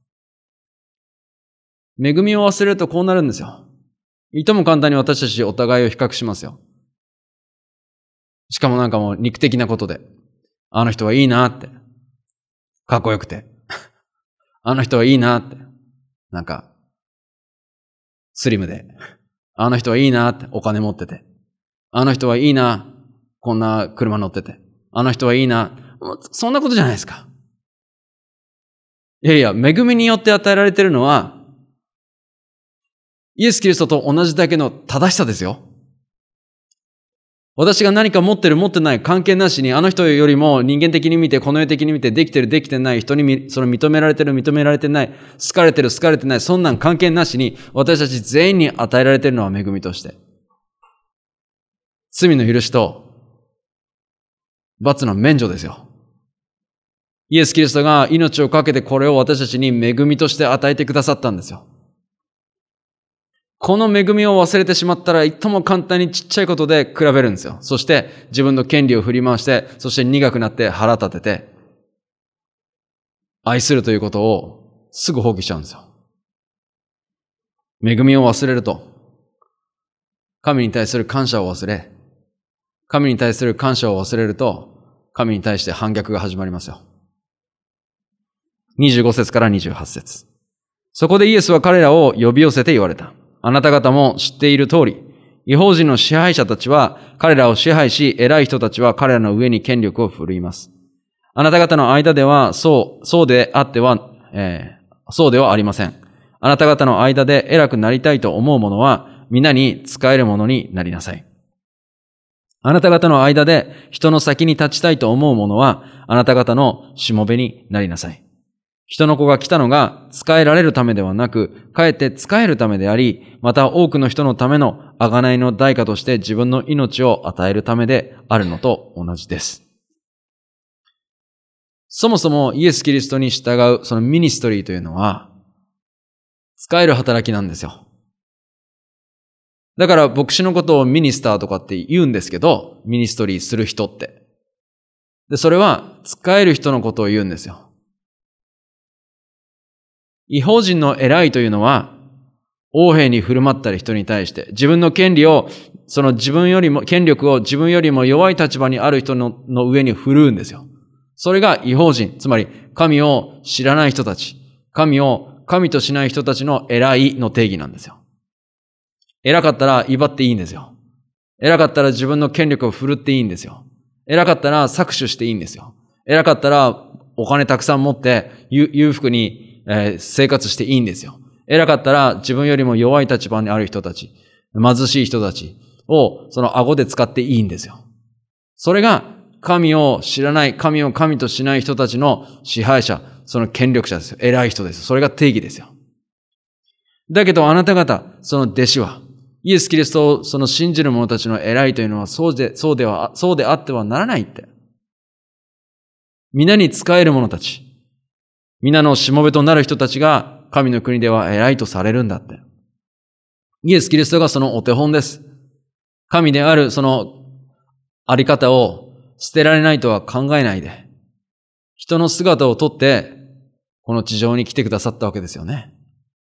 恵みを忘れるとこうなるんですよ。いとも簡単に私たちお互いを比較しますよ。しかもなんかもう肉的なことで。あの人はいいなって。かっこよくて。あの人はいいなって。なんか、スリムで。あの人はいいなって。お金持ってて。あの人はいいな。こんな車乗ってて。あの人はいいな。そんなことじゃないですか。いやいや、恵みによって与えられているのは、イエス・キリストと同じだけの正しさですよ。私が何か持ってる持ってない関係なしに、あの人よりも人間的に見て、この世的に見て、できてるできてない人にその認められてる認められてない、好かれてる好かれてない、そんなん関係なしに、私たち全員に与えられているのは恵みとして。罪の許しと、罰の免除ですよ。イエス・キリストが命をかけてこれを私たちに恵みとして与えてくださったんですよ。この恵みを忘れてしまったら、いとも簡単にちっちゃいことで比べるんですよ。そして自分の権利を振り回して、そして苦くなって腹立てて、愛するということをすぐ放棄しちゃうんですよ。恵みを忘れると、神に対する感謝を忘れ、神に対する感謝を忘れると、神に対して反逆が始まりますよ。25節から28節。そこでイエスは彼らを呼び寄せて言われた。あなた方も知っている通り、異邦人の支配者たちは彼らを支配し、偉い人たちは彼らの上に権力を振るいます。あなた方の間ではそうではありません。あなた方の間で偉くなりたいと思う者は、皆に仕える者になりなさい。あなた方の間で人の先に立ちたいと思う者は、あなた方のしもべになりなさい。人の子が来たのが仕えられるためではなく、かえって仕えるためであり、また多くの人のための贖いの代価として自分の命を与えるためであるのと同じです。そもそもイエス・キリストに従うそのミニストリーというのは、仕える働きなんですよ。だから牧師のことをミニスターとかって言うんですけど、ミニストリーする人って。で、それは仕える人のことを言うんですよ。異邦人の偉いというのは、横柄に振る舞ったり人に対して、自分の権力を自分よりも弱い立場にある人の上に振るうんですよ。それが異邦人、つまり神を知らない人たち、神を神としない人たちの偉いの定義なんですよ。偉かったら威張っていいんですよ。 偉かったら自分の権力を振るっていいんですよ。偉かったら搾取していいんですよ。偉かったらお金たくさん持って裕福に生活していいんですよ。偉かったら自分よりも弱い立場にある人たち、貧しい人たちをその顎で使っていいんですよ。それが神を知らない、神を神としない人たちの支配者、その権力者ですよ。偉い人です。それが定義ですよ。だけどあなた方、その弟子は、イエス・キリストをその信じる者たちの偉いというのはそうであってはならないって。皆に仕える者たち、皆のしもべとなる人たちが神の国では偉いとされるんだって。イエス・キリストがそのお手本です。神であるそのあり方を捨てられないとは考えないで、人の姿をとってこの地上に来てくださったわけですよね。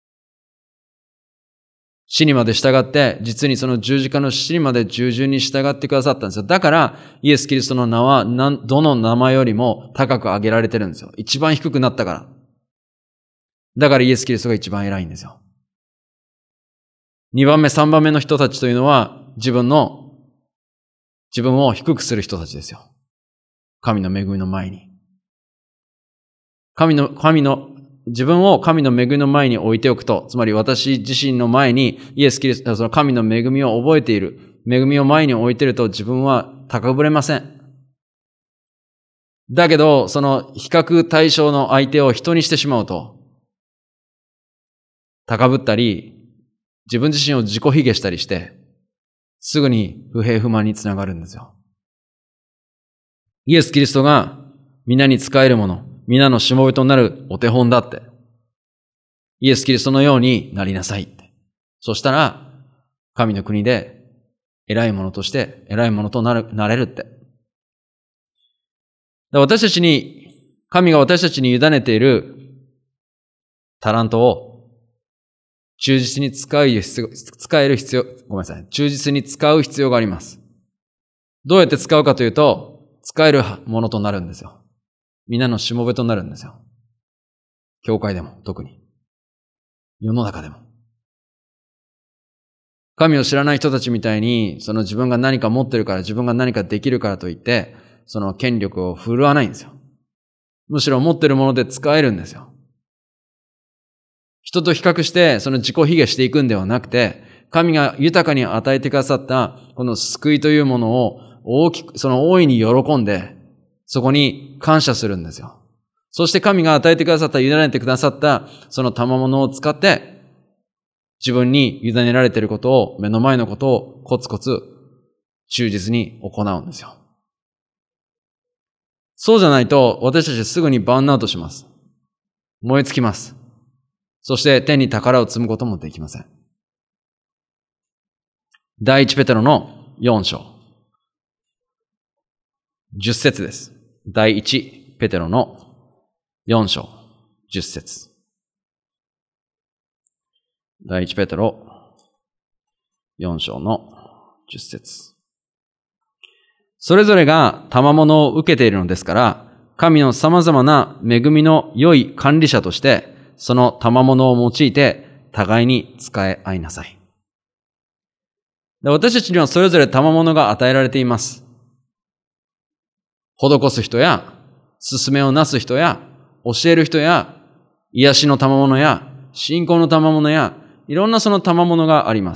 死にまで従って、実にその十字架の死にまで従順に従ってくださったんですよ。だから、イエス・キリストの名は、どの名前よりも高く上げられてるんですよ。一番低くなったから。だからイエス・キリストが一番偉いんですよ。2番目、3番目の人たちというのは、自分を低くする人たちですよ。神の恵みの前に。自分を神の恵みの前に置いておくと、つまり私自身の前にイエス・キリスト、その神の恵みを覚えている、恵みを前に置いていると自分は高ぶれません。だけど、その比較対象の相手を人にしてしまうと、高ぶったり、自分自身を自己卑下したりして、すぐに不平不満につながるんですよ。イエス・キリストが皆に仕えるもの、皆のしもべとなるお手本だって。イエス・キリストのようになりなさいって。そしたら、神の国で偉いものとして偉いものとなれるって。神が私たちに委ねているタラントを忠実に使う必要があります。どうやって使うかというと、使えるものとなるんですよ。皆のしもべとなるんですよ。教会でも特に。世の中でも。神を知らない人たちみたいに、その自分が何か持ってるから、自分が何かできるからといって、その権力を振るわないんですよ。むしろ持ってるもので使えるんですよ。人と比較して、その自己卑下していくんではなくて、神が豊かに与えてくださった、この救いというものを大いに喜んで、そこに感謝するんですよ。そして神が与えてくださった、委ねてくださった、その賜物を使って、自分に委ねられていることを、目の前のことをコツコツ忠実に行うんですよ。そうじゃないと、私たちすぐにバーンアウトします。燃え尽きます。そして天に宝を積むこともできません。第一ペテロの4章。10節です。第一ペテロの4章、10節。第一ペテロ4章の10節。それぞれが賜物を受けているのですから、神の様々な恵みの良い管理者として、その賜物を用いて互いに使い合いなさい。私たちにはそれぞれ賜物が与えられています。施す人や、勧めをなす人や、教える人や、癒しの賜物や、信仰の賜物や、いろんなその賜物があります。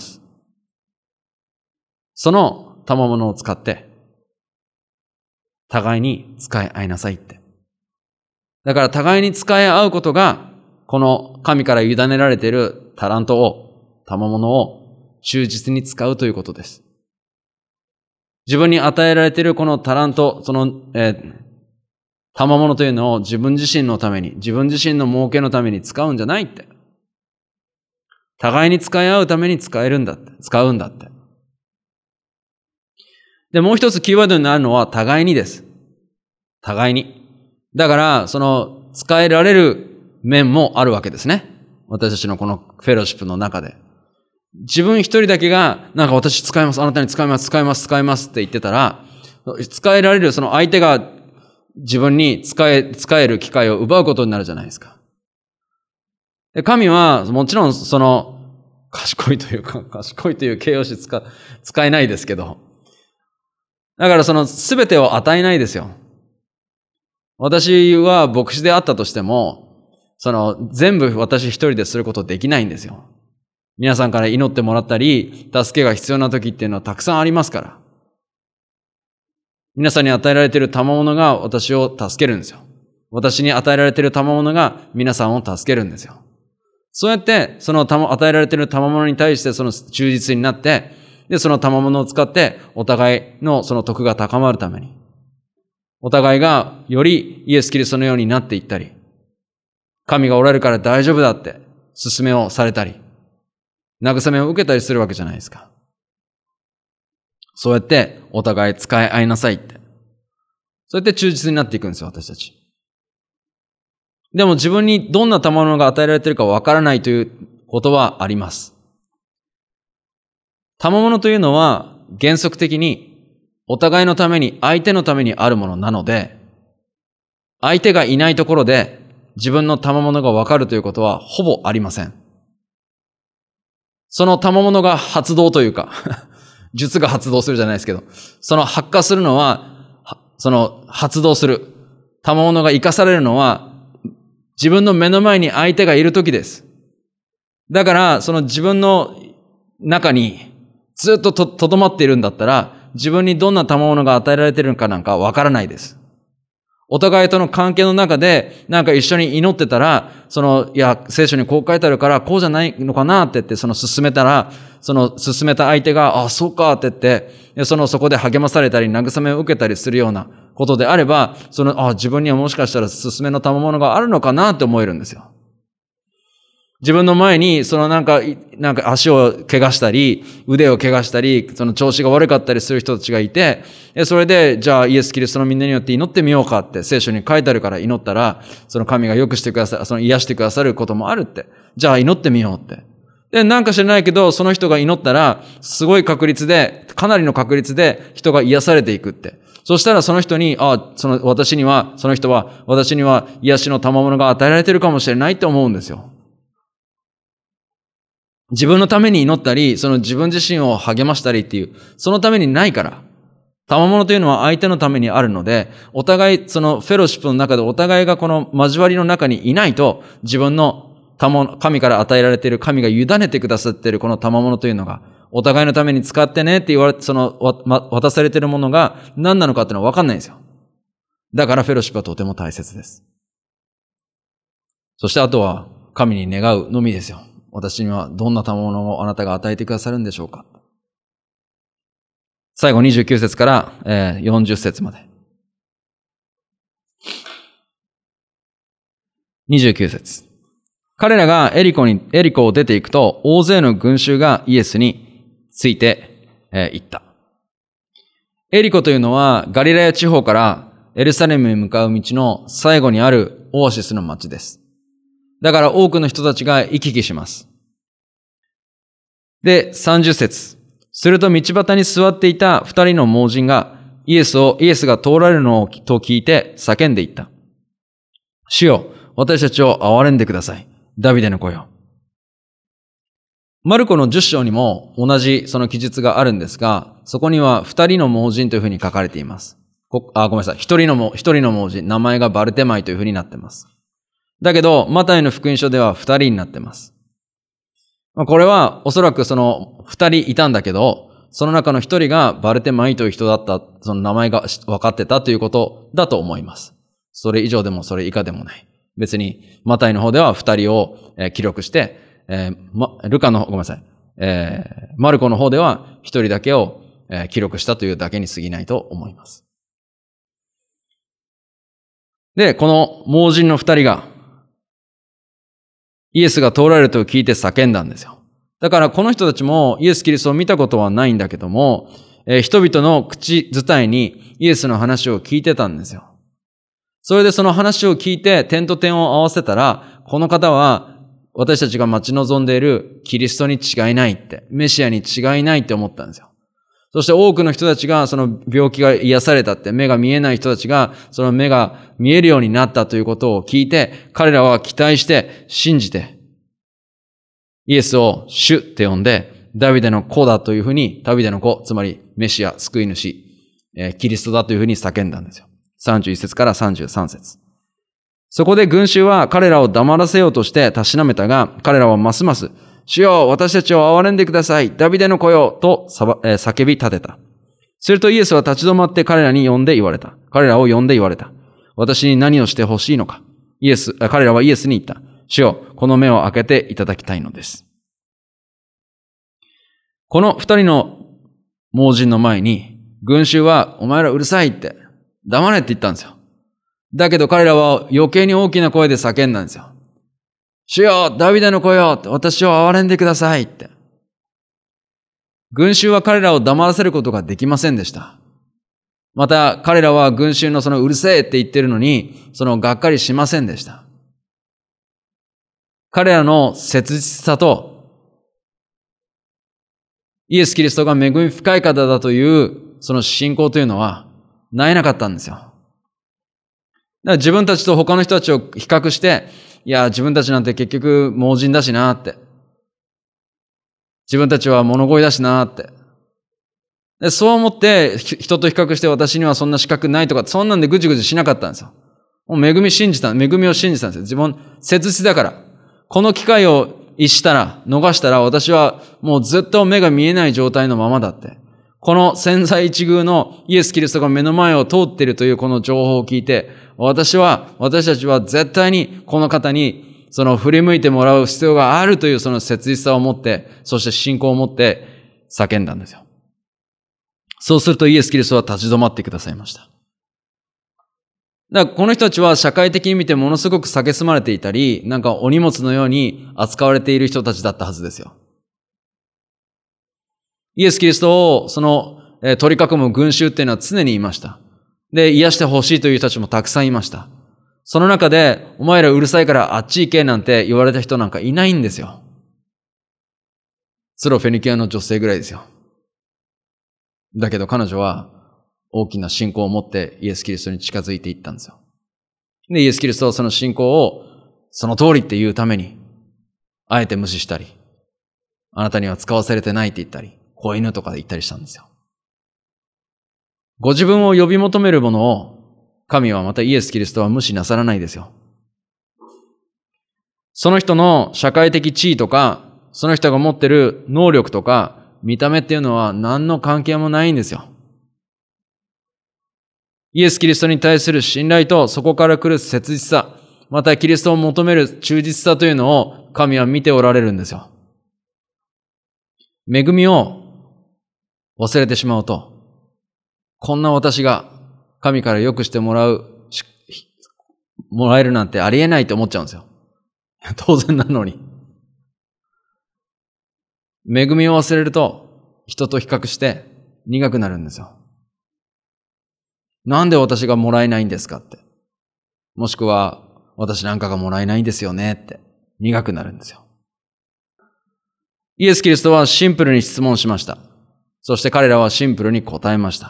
その賜物を使って、互いに使い合いなさいって。だから互いに使い合うことが、この神から委ねられているタラントを、賜物を忠実に使うということです。自分に与えられているこのタラント、その、賜物というのを自分自身のために、自分自身の儲けのために使うんじゃないって。互いに使い合うために使うんだって。で、もう一つキーワードになるのは互いにです。互いに。だから、その使えられる面もあるわけですね。私たちのこのフェローシップの中で。自分一人だけが、なんか私使います、あなたに使いますって言ってたら、使えられるその相手が自分に使える機会を奪うことになるじゃないですか。で、神はもちろんその賢いという形容詞使えないですけど、 だからその全てを与えないですよ。私は牧師であったとしても、その全部私一人ですることできないんですよ。皆さんから祈ってもらったり、助けが必要な時っていうのはたくさんありますから。皆さんに与えられている賜物が私を助けるんですよ。私に与えられている賜物が皆さんを助けるんですよ。そうやって、その与えられている賜物に対してその忠実になって、で、その賜物を使ってお互いのその徳が高まるために、お互いがよりイエス・キリストのようになっていったり、神がおられるから大丈夫だって勧めをされたり、慰めを受けたりするわけじゃないですか。そうやってお互い使い合いなさいって。そうやって忠実になっていくんですよ、私たち。でも自分にどんな賜物が与えられているかわからないということはあります。賜物というのは原則的にお互いのために、相手のためにあるものなので、相手がいないところで自分の賜物がわかるということはほぼありません。その賜物が発動というか、術が発動するじゃないですけど、その発火するのは、その発動する賜物が生かされるのは、自分の目の前に相手がいるときです。だから、その自分の中にずっととどまっているんだったら、自分にどんな賜物が与えられているのかなんかわからないです。お互いとの関係の中で、なんか一緒に祈ってたら、いや、聖書にこう書いてあるから、こうじゃないのかなって言って、進めたら、進めた相手が、あ、そうかって言って、そこで励まされたり、慰めを受けたりするようなことであれば、自分にはもしかしたら勧めの賜物があるのかなって思えるんですよ。自分の前に、なんか足を怪我したり、腕を怪我したり、調子が悪かったりする人たちがいて、それで、じゃあイエス・キリストのみんなによって祈ってみようかって聖書に書いてあるから祈ったら、神が良くしてくださる、癒してくださることもあるって。じゃあ祈ってみようって。で、なんか知らないけど、その人が祈ったら、すごい確率で、かなりの確率で人が癒されていくって。そしたらその人に、その人は、私には癒しの賜物が与えられているかもしれないって思うんですよ。自分のために祈ったり、自分自身を励ましたりっていう、そのためにないから。賜物というのは相手のためにあるので、お互い、フェロシップの中でお互いがこの交わりの中にいないと、自分の神から与えられている、神が委ねてくださっているこの賜物というのが、お互いのために使ってねって言われて、渡されているものが何なのかっていうのは分かんないんですよ。だからフェロシップはとても大切です。そしてあとは、神に願うのみですよ。私にはどんな賜物をあなたが与えてくださるんでしょうか。最後29節から40節まで。29節。彼らがエリコを出ていくと、大勢の群衆がイエスについて行った。エリコというのはガリラヤ地方からエルサレムに向かう道の最後にあるオアシスの町です。だから多くの人たちが行き来します。で、30節。すると道端に座っていた二人の盲人がイエスが通られるのと聞いて叫んでいった。主よ、私たちを憐れんでください。ダビデの子よ。マルコの10章にも同じその記述があるんですが、そこには二人の盲人というふうに書かれています。ごめんなさい。一人の盲人、名前がバルテマイというふうになっています。だけど、マタイの福音書では二人になっています。これはおそらく二人いたんだけど、その中の一人がバルテマイという人だった、その名前が分かってたということだと思います。それ以上でもそれ以下でもない。別に、マタイの方では二人を記録して、マルコの方では一人だけを記録したというだけに過ぎないと思います。で、この盲人の二人が、イエスが通られると聞いて叫んだんですよ。だからこの人たちもイエス・キリストを見たことはないんだけども、人々の口伝えにイエスの話を聞いてたんですよ。それでその話を聞いて点と点を合わせたら、この方は私たちが待ち望んでいるキリストに違いないって、メシアに違いないって思ったんですよ。そして多くの人たちがその病気が癒されたって、目が見えない人たちがその目が見えるようになったということを聞いて、彼らは期待して信じて、イエスを主って呼んで、ダビデの子だというふうに、ダビデの子、つまりメシア、救い主キリストだというふうに叫んだんですよ。31節から33節。そこで群衆は彼らを黙らせようとしてたしなめたが、彼らはますます、主よ、私たちを憐れんでください。ダビデの子よ、と叫び立てた。するとイエスは立ち止まって彼らを呼んで言われた。私に何をしてほしいのか。彼らはイエスに言った。主よ、この目を開けていただきたいのです。この二人の盲人の前に、群衆は、お前らうるさいって、黙れって言ったんですよ。だけど彼らは余計に大きな声で叫んだんですよ。主よ、ダビデの子よ、私を憐れんでくださいって。群衆は彼らを黙らせることができませんでした。また彼らは群衆のそのうるせえって言ってるのに、そのがっかりしませんでした。彼らの切実さと、イエス・キリストが恵み深い方だというその信仰というのは、萎えなかったんですよ。だから自分たちと他の人たちを比較して、いや、自分たちなんて結局盲人だしなって。自分たちは物乞いだしなって。でそう思って人と比較して私にはそんな資格ないとか、そんなんでぐじぐじしなかったんですよ。もう恵みを信じたんですよ。自分、切実だから。この機会を逃したら私はもうずっと目が見えない状態のままだって。この千載一遇のイエス・キリストが目の前を通っているというこの情報を聞いて、私たちは絶対にこの方にその振り向いてもらう必要があるというその切実さを持って、そして信仰を持って叫んだんですよ。そうするとイエス・キリストは立ち止まってくださいました。だからこの人たちは社会的に見てものすごく蔑まれていたり、なんかお荷物のように扱われている人たちだったはずですよ。イエス・キリストを取り囲む群衆っていうのは常にいました。で、癒してほしいという人たちもたくさんいました。その中で、お前らうるさいからあっち行けなんて言われた人なんかいないんですよ。スロフェニキアの女性ぐらいですよ。だけど彼女は大きな信仰を持ってイエス・キリストに近づいていったんですよ。で、イエス・キリストはその信仰をその通りって言うために、あえて無視したり、あなたには使わされてないって言ったり、子犬とかで言ったりしたんですよ。ご自分を呼び求めるものを神はまたイエス・キリストは無視なさらないですよ。その人の社会的地位とか、その人が持ってる能力とか、見た目っていうのは何の関係もないんですよ。イエス・キリストに対する信頼とそこから来る切実さ、またキリストを求める忠実さというのを神は見ておられるんですよ。恵みを忘れてしまうと、こんな私が神から良くしてもらえるなんてありえないと思っちゃうんですよ。当然なのに。恵みを忘れると人と比較して苦くなるんですよ。なんで私がもらえないんですかって。もしくは私なんかがもらえないんですよねって苦くなるんですよ。イエス・キリストはシンプルに質問しました。そして彼らはシンプルに答えました。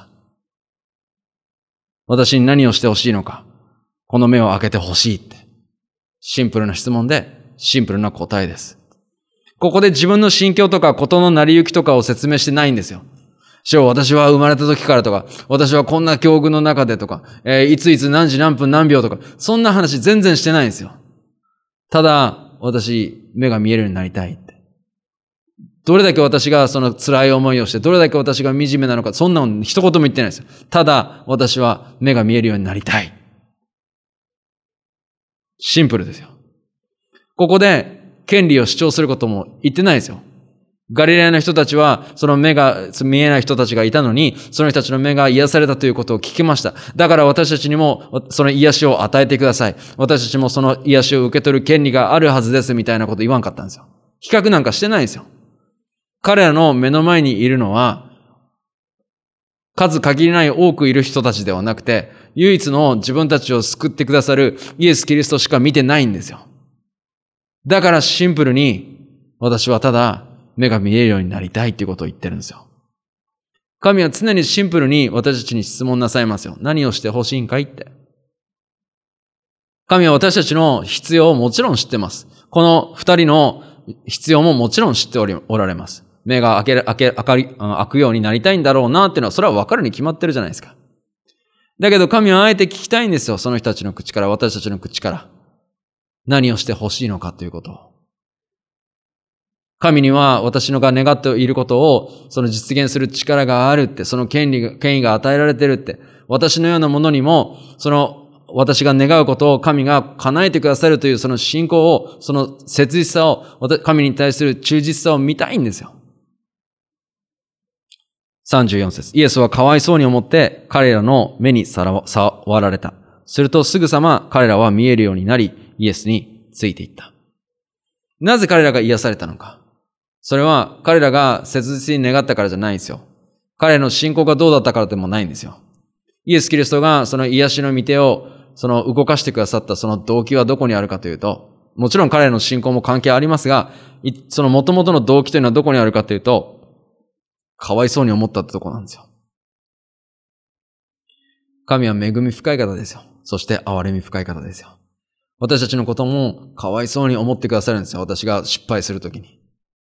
私に何をしてほしいのか、この目を開けてほしいって。シンプルな質問でシンプルな答えです。ここで自分の心境とか事の成り行きとかを説明してないんですよ。私は生まれた時からとか、私はこんな境遇の中でとか、いついつ何時何分何秒とか、そんな話全然してないんですよ。ただ、私、目が見えるようになりたいって。どれだけ私がその辛い思いをして、どれだけ私が惨めなのか、そんなの一言も言ってないですよ。ただ、私は目が見えるようになりたい。シンプルですよ。ここで、権利を主張することも言ってないですよ。ガリラヤの人たちは、その目が見えない人たちがいたのに、その人たちの目が癒されたということを聞きました。だから私たちにもその癒しを与えてください。私たちもその癒しを受け取る権利があるはずですみたいなこと言わんかったんですよ。比較なんかしてないんですよ。彼らの目の前にいるのは、数限りない多くいる人たちではなくて、唯一の自分たちを救ってくださるイエス・キリストしか見てないんですよ。だからシンプルに、私はただ目が見えるようになりたいっていうことを言ってるんですよ。神は常にシンプルに私たちに質問なさいますよ。何をしてほしいんかいって。神は私たちの必要をもちろん知ってます。この二人の必要ももちろん知っておられます。 目が開くようになりたいんだろうなっていうのは、それは分かるに決まってるじゃないですか。だけど神はあえて聞きたいんですよ。その人たちの口から、私たちの口から。何をしてほしいのかということを。神には私のが願っていることをその実現する力があるって、その権威が与えられているって、私のようなものにもその私が願うことを神が叶えてくださるというその信仰を、その切実さを、神に対する忠実さを見たいんですよ。34節。イエスはかわいそうに思って彼らの目に触られた。するとすぐさま彼らは見えるようになり、イエスについていった。なぜ彼らが癒されたのか。それは彼らが切実に願ったからじゃないんですよ。彼らの信仰がどうだったからでもないんですよ。イエス・キリストがその癒しの御手を動かしてくださったその動機はどこにあるかというと、もちろん彼らの信仰も関係ありますが、その元々の動機というのはどこにあるかというと、かわいそうに思ったってとこなんですよ。神は恵み深い方ですよ。そして憐れみ深い方ですよ。私たちのこともかわいそうに思ってくださるんですよ。私が失敗するときに。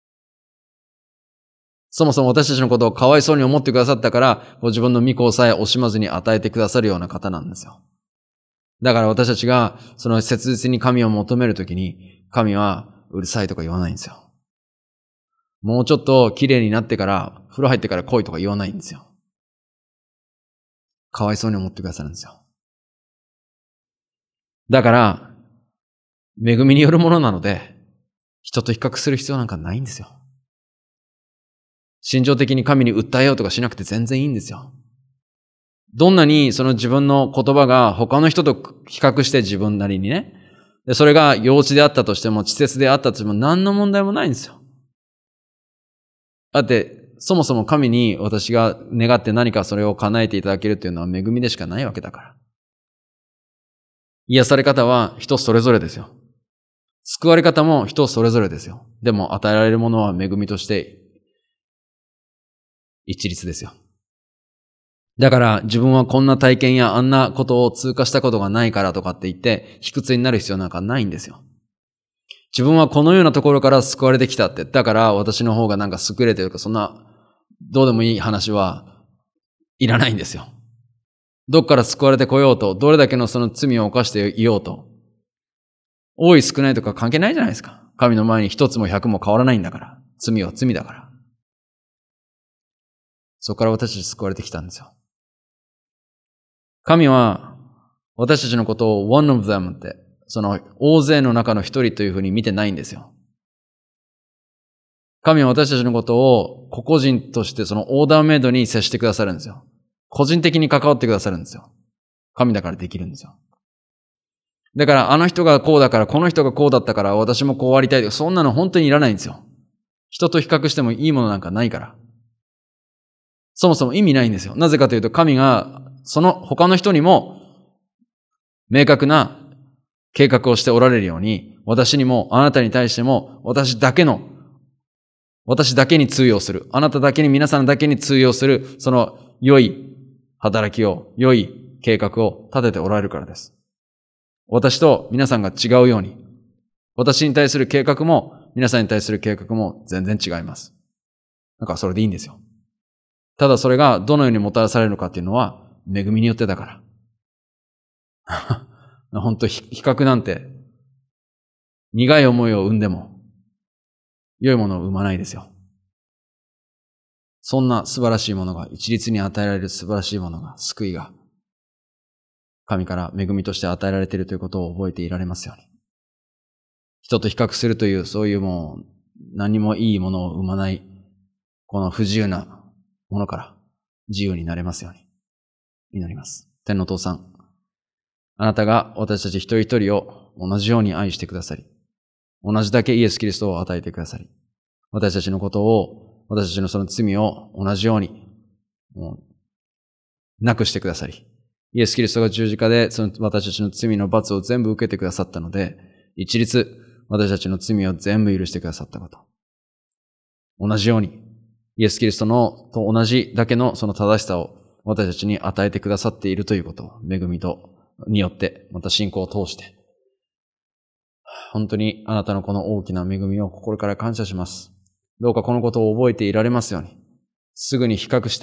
そもそも私たちのことをかわいそうに思ってくださったから、ご自分の御子さえ惜しまずに与えてくださるような方なんですよ。だから私たちがその切実に神を求めるときに、神はうるさいとか言わないんですよ。もうちょっと綺麗になってから、風呂入ってから来いとか言わないんですよ。かわいそうに思ってくださるんですよ。だから、恵みによるものなので、人と比較する必要なんかないんですよ。心情的に神に訴えようとかしなくて全然いいんですよ。どんなにその自分の言葉が他の人と比較して自分なりにね、それが幼稚であったとしても、稚拙であったとしても何の問題もないんですよ。だって、そもそも神に私が願って何かそれを叶えていただけるというのは恵みでしかないわけだから。癒され方は人それぞれですよ。救われ方も人それぞれですよ。でも与えられるものは恵みとして一律ですよ。だから自分はこんな体験やあんなことを通過したことがないからとかって言って卑屈になる必要なんかないんですよ。自分はこのようなところから救われてきたって。だから私の方がなんか優れてるとかそんなどうでもいい話はいらないんですよ。どっから救われてこようと、どれだけのその罪を犯していようと、多い少ないとか関係ないじゃないですか。神の前に一つも百も変わらないんだから。罪は罪だから。そこから私たち救われてきたんですよ。神は私たちのことを one of them って、その大勢の中の一人というふうに見てないんですよ。神は私たちのことを個々人としてそのオーダーメイドに接してくださるんですよ。個人的に関わってくださるんですよ。神だからできるんですよ。だからあの人がこうだからこの人がこうだったから私もこうありたいとかそんなの本当にいらないんですよ。人と比較してもいいものなんかないから。そもそも意味ないんですよ。なぜかというと神がその他の人にも明確な計画をしておられるように私にもあなたに対しても私だけに通用する。あなただけに皆さんだけに通用するその良い働きを、良い計画を立てておられるからです。私と皆さんが違うように、私に対する計画も皆さんに対する計画も全然違います。だからそれでいいんですよ。ただそれがどのようにもたらされるのかっていうのは恵みによってだから。本当比較なんて苦い思いを生んでも良いものを生まないですよ。そんな素晴らしいものが、一律に与えられる素晴らしいものが、救いが、神から恵みとして与えられているということを覚えていられますように。人と比較するという、そういうもう、何もいいものを生まない、この不自由なものから自由になれますように。祈ります。天のお父さん、あなたが私たち一人一人を同じように愛してくださり、同じだけイエス・キリストを与えてくださり、私たちのことを、私たちのその罪を同じようになくしてくださり、イエス・キリストが十字架でその私たちの罪の罰を全部受けてくださったので、一律私たちの罪を全部許してくださったこと。同じように、イエス・キリストと同じだけのその正しさを私たちに与えてくださっているということを、恵みによって、また信仰を通して、本当にあなたのこの大きな恵みを心から感謝します。 どうかこのことを覚えていられますように。すぐに比較して、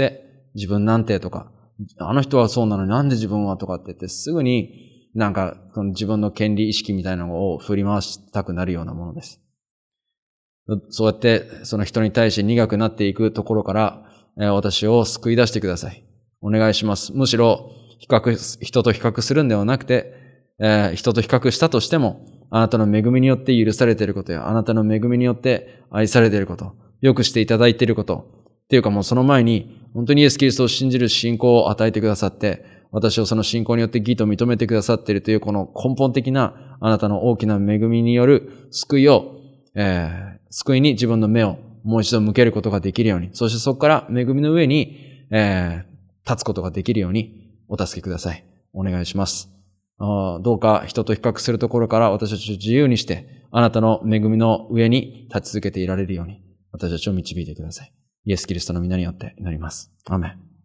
自分なんてとか、あの人はそうなのになんで自分はとかって言って、すぐになんか自分の権利意識みたいなのを振り回したくなるようなものです。そうやってその人に対して苦くなっていくところから、私を救い出してください。お願いします。むしろ人と比較するんではなくて、人と比較したとしても、あなたの恵みによって許されていることや、あなたの恵みによって愛されていること、よくしていただいていること、っていうかもうその前に、本当にイエス・キリストを信じる信仰を与えてくださって、私をその信仰によって義と認めてくださっているというこの根本的なあなたの大きな恵みによる救いを、救いに自分の目をもう一度向けることができるように、そしてそこから恵みの上に、立つことができるようにお助けください。お願いします。どうか人と比較するところから私たちを自由にして、あなたの恵みの上に立ち続けていられるように、私たちを導いてください。イエス・キリストの皆によって祈ります。アーメン。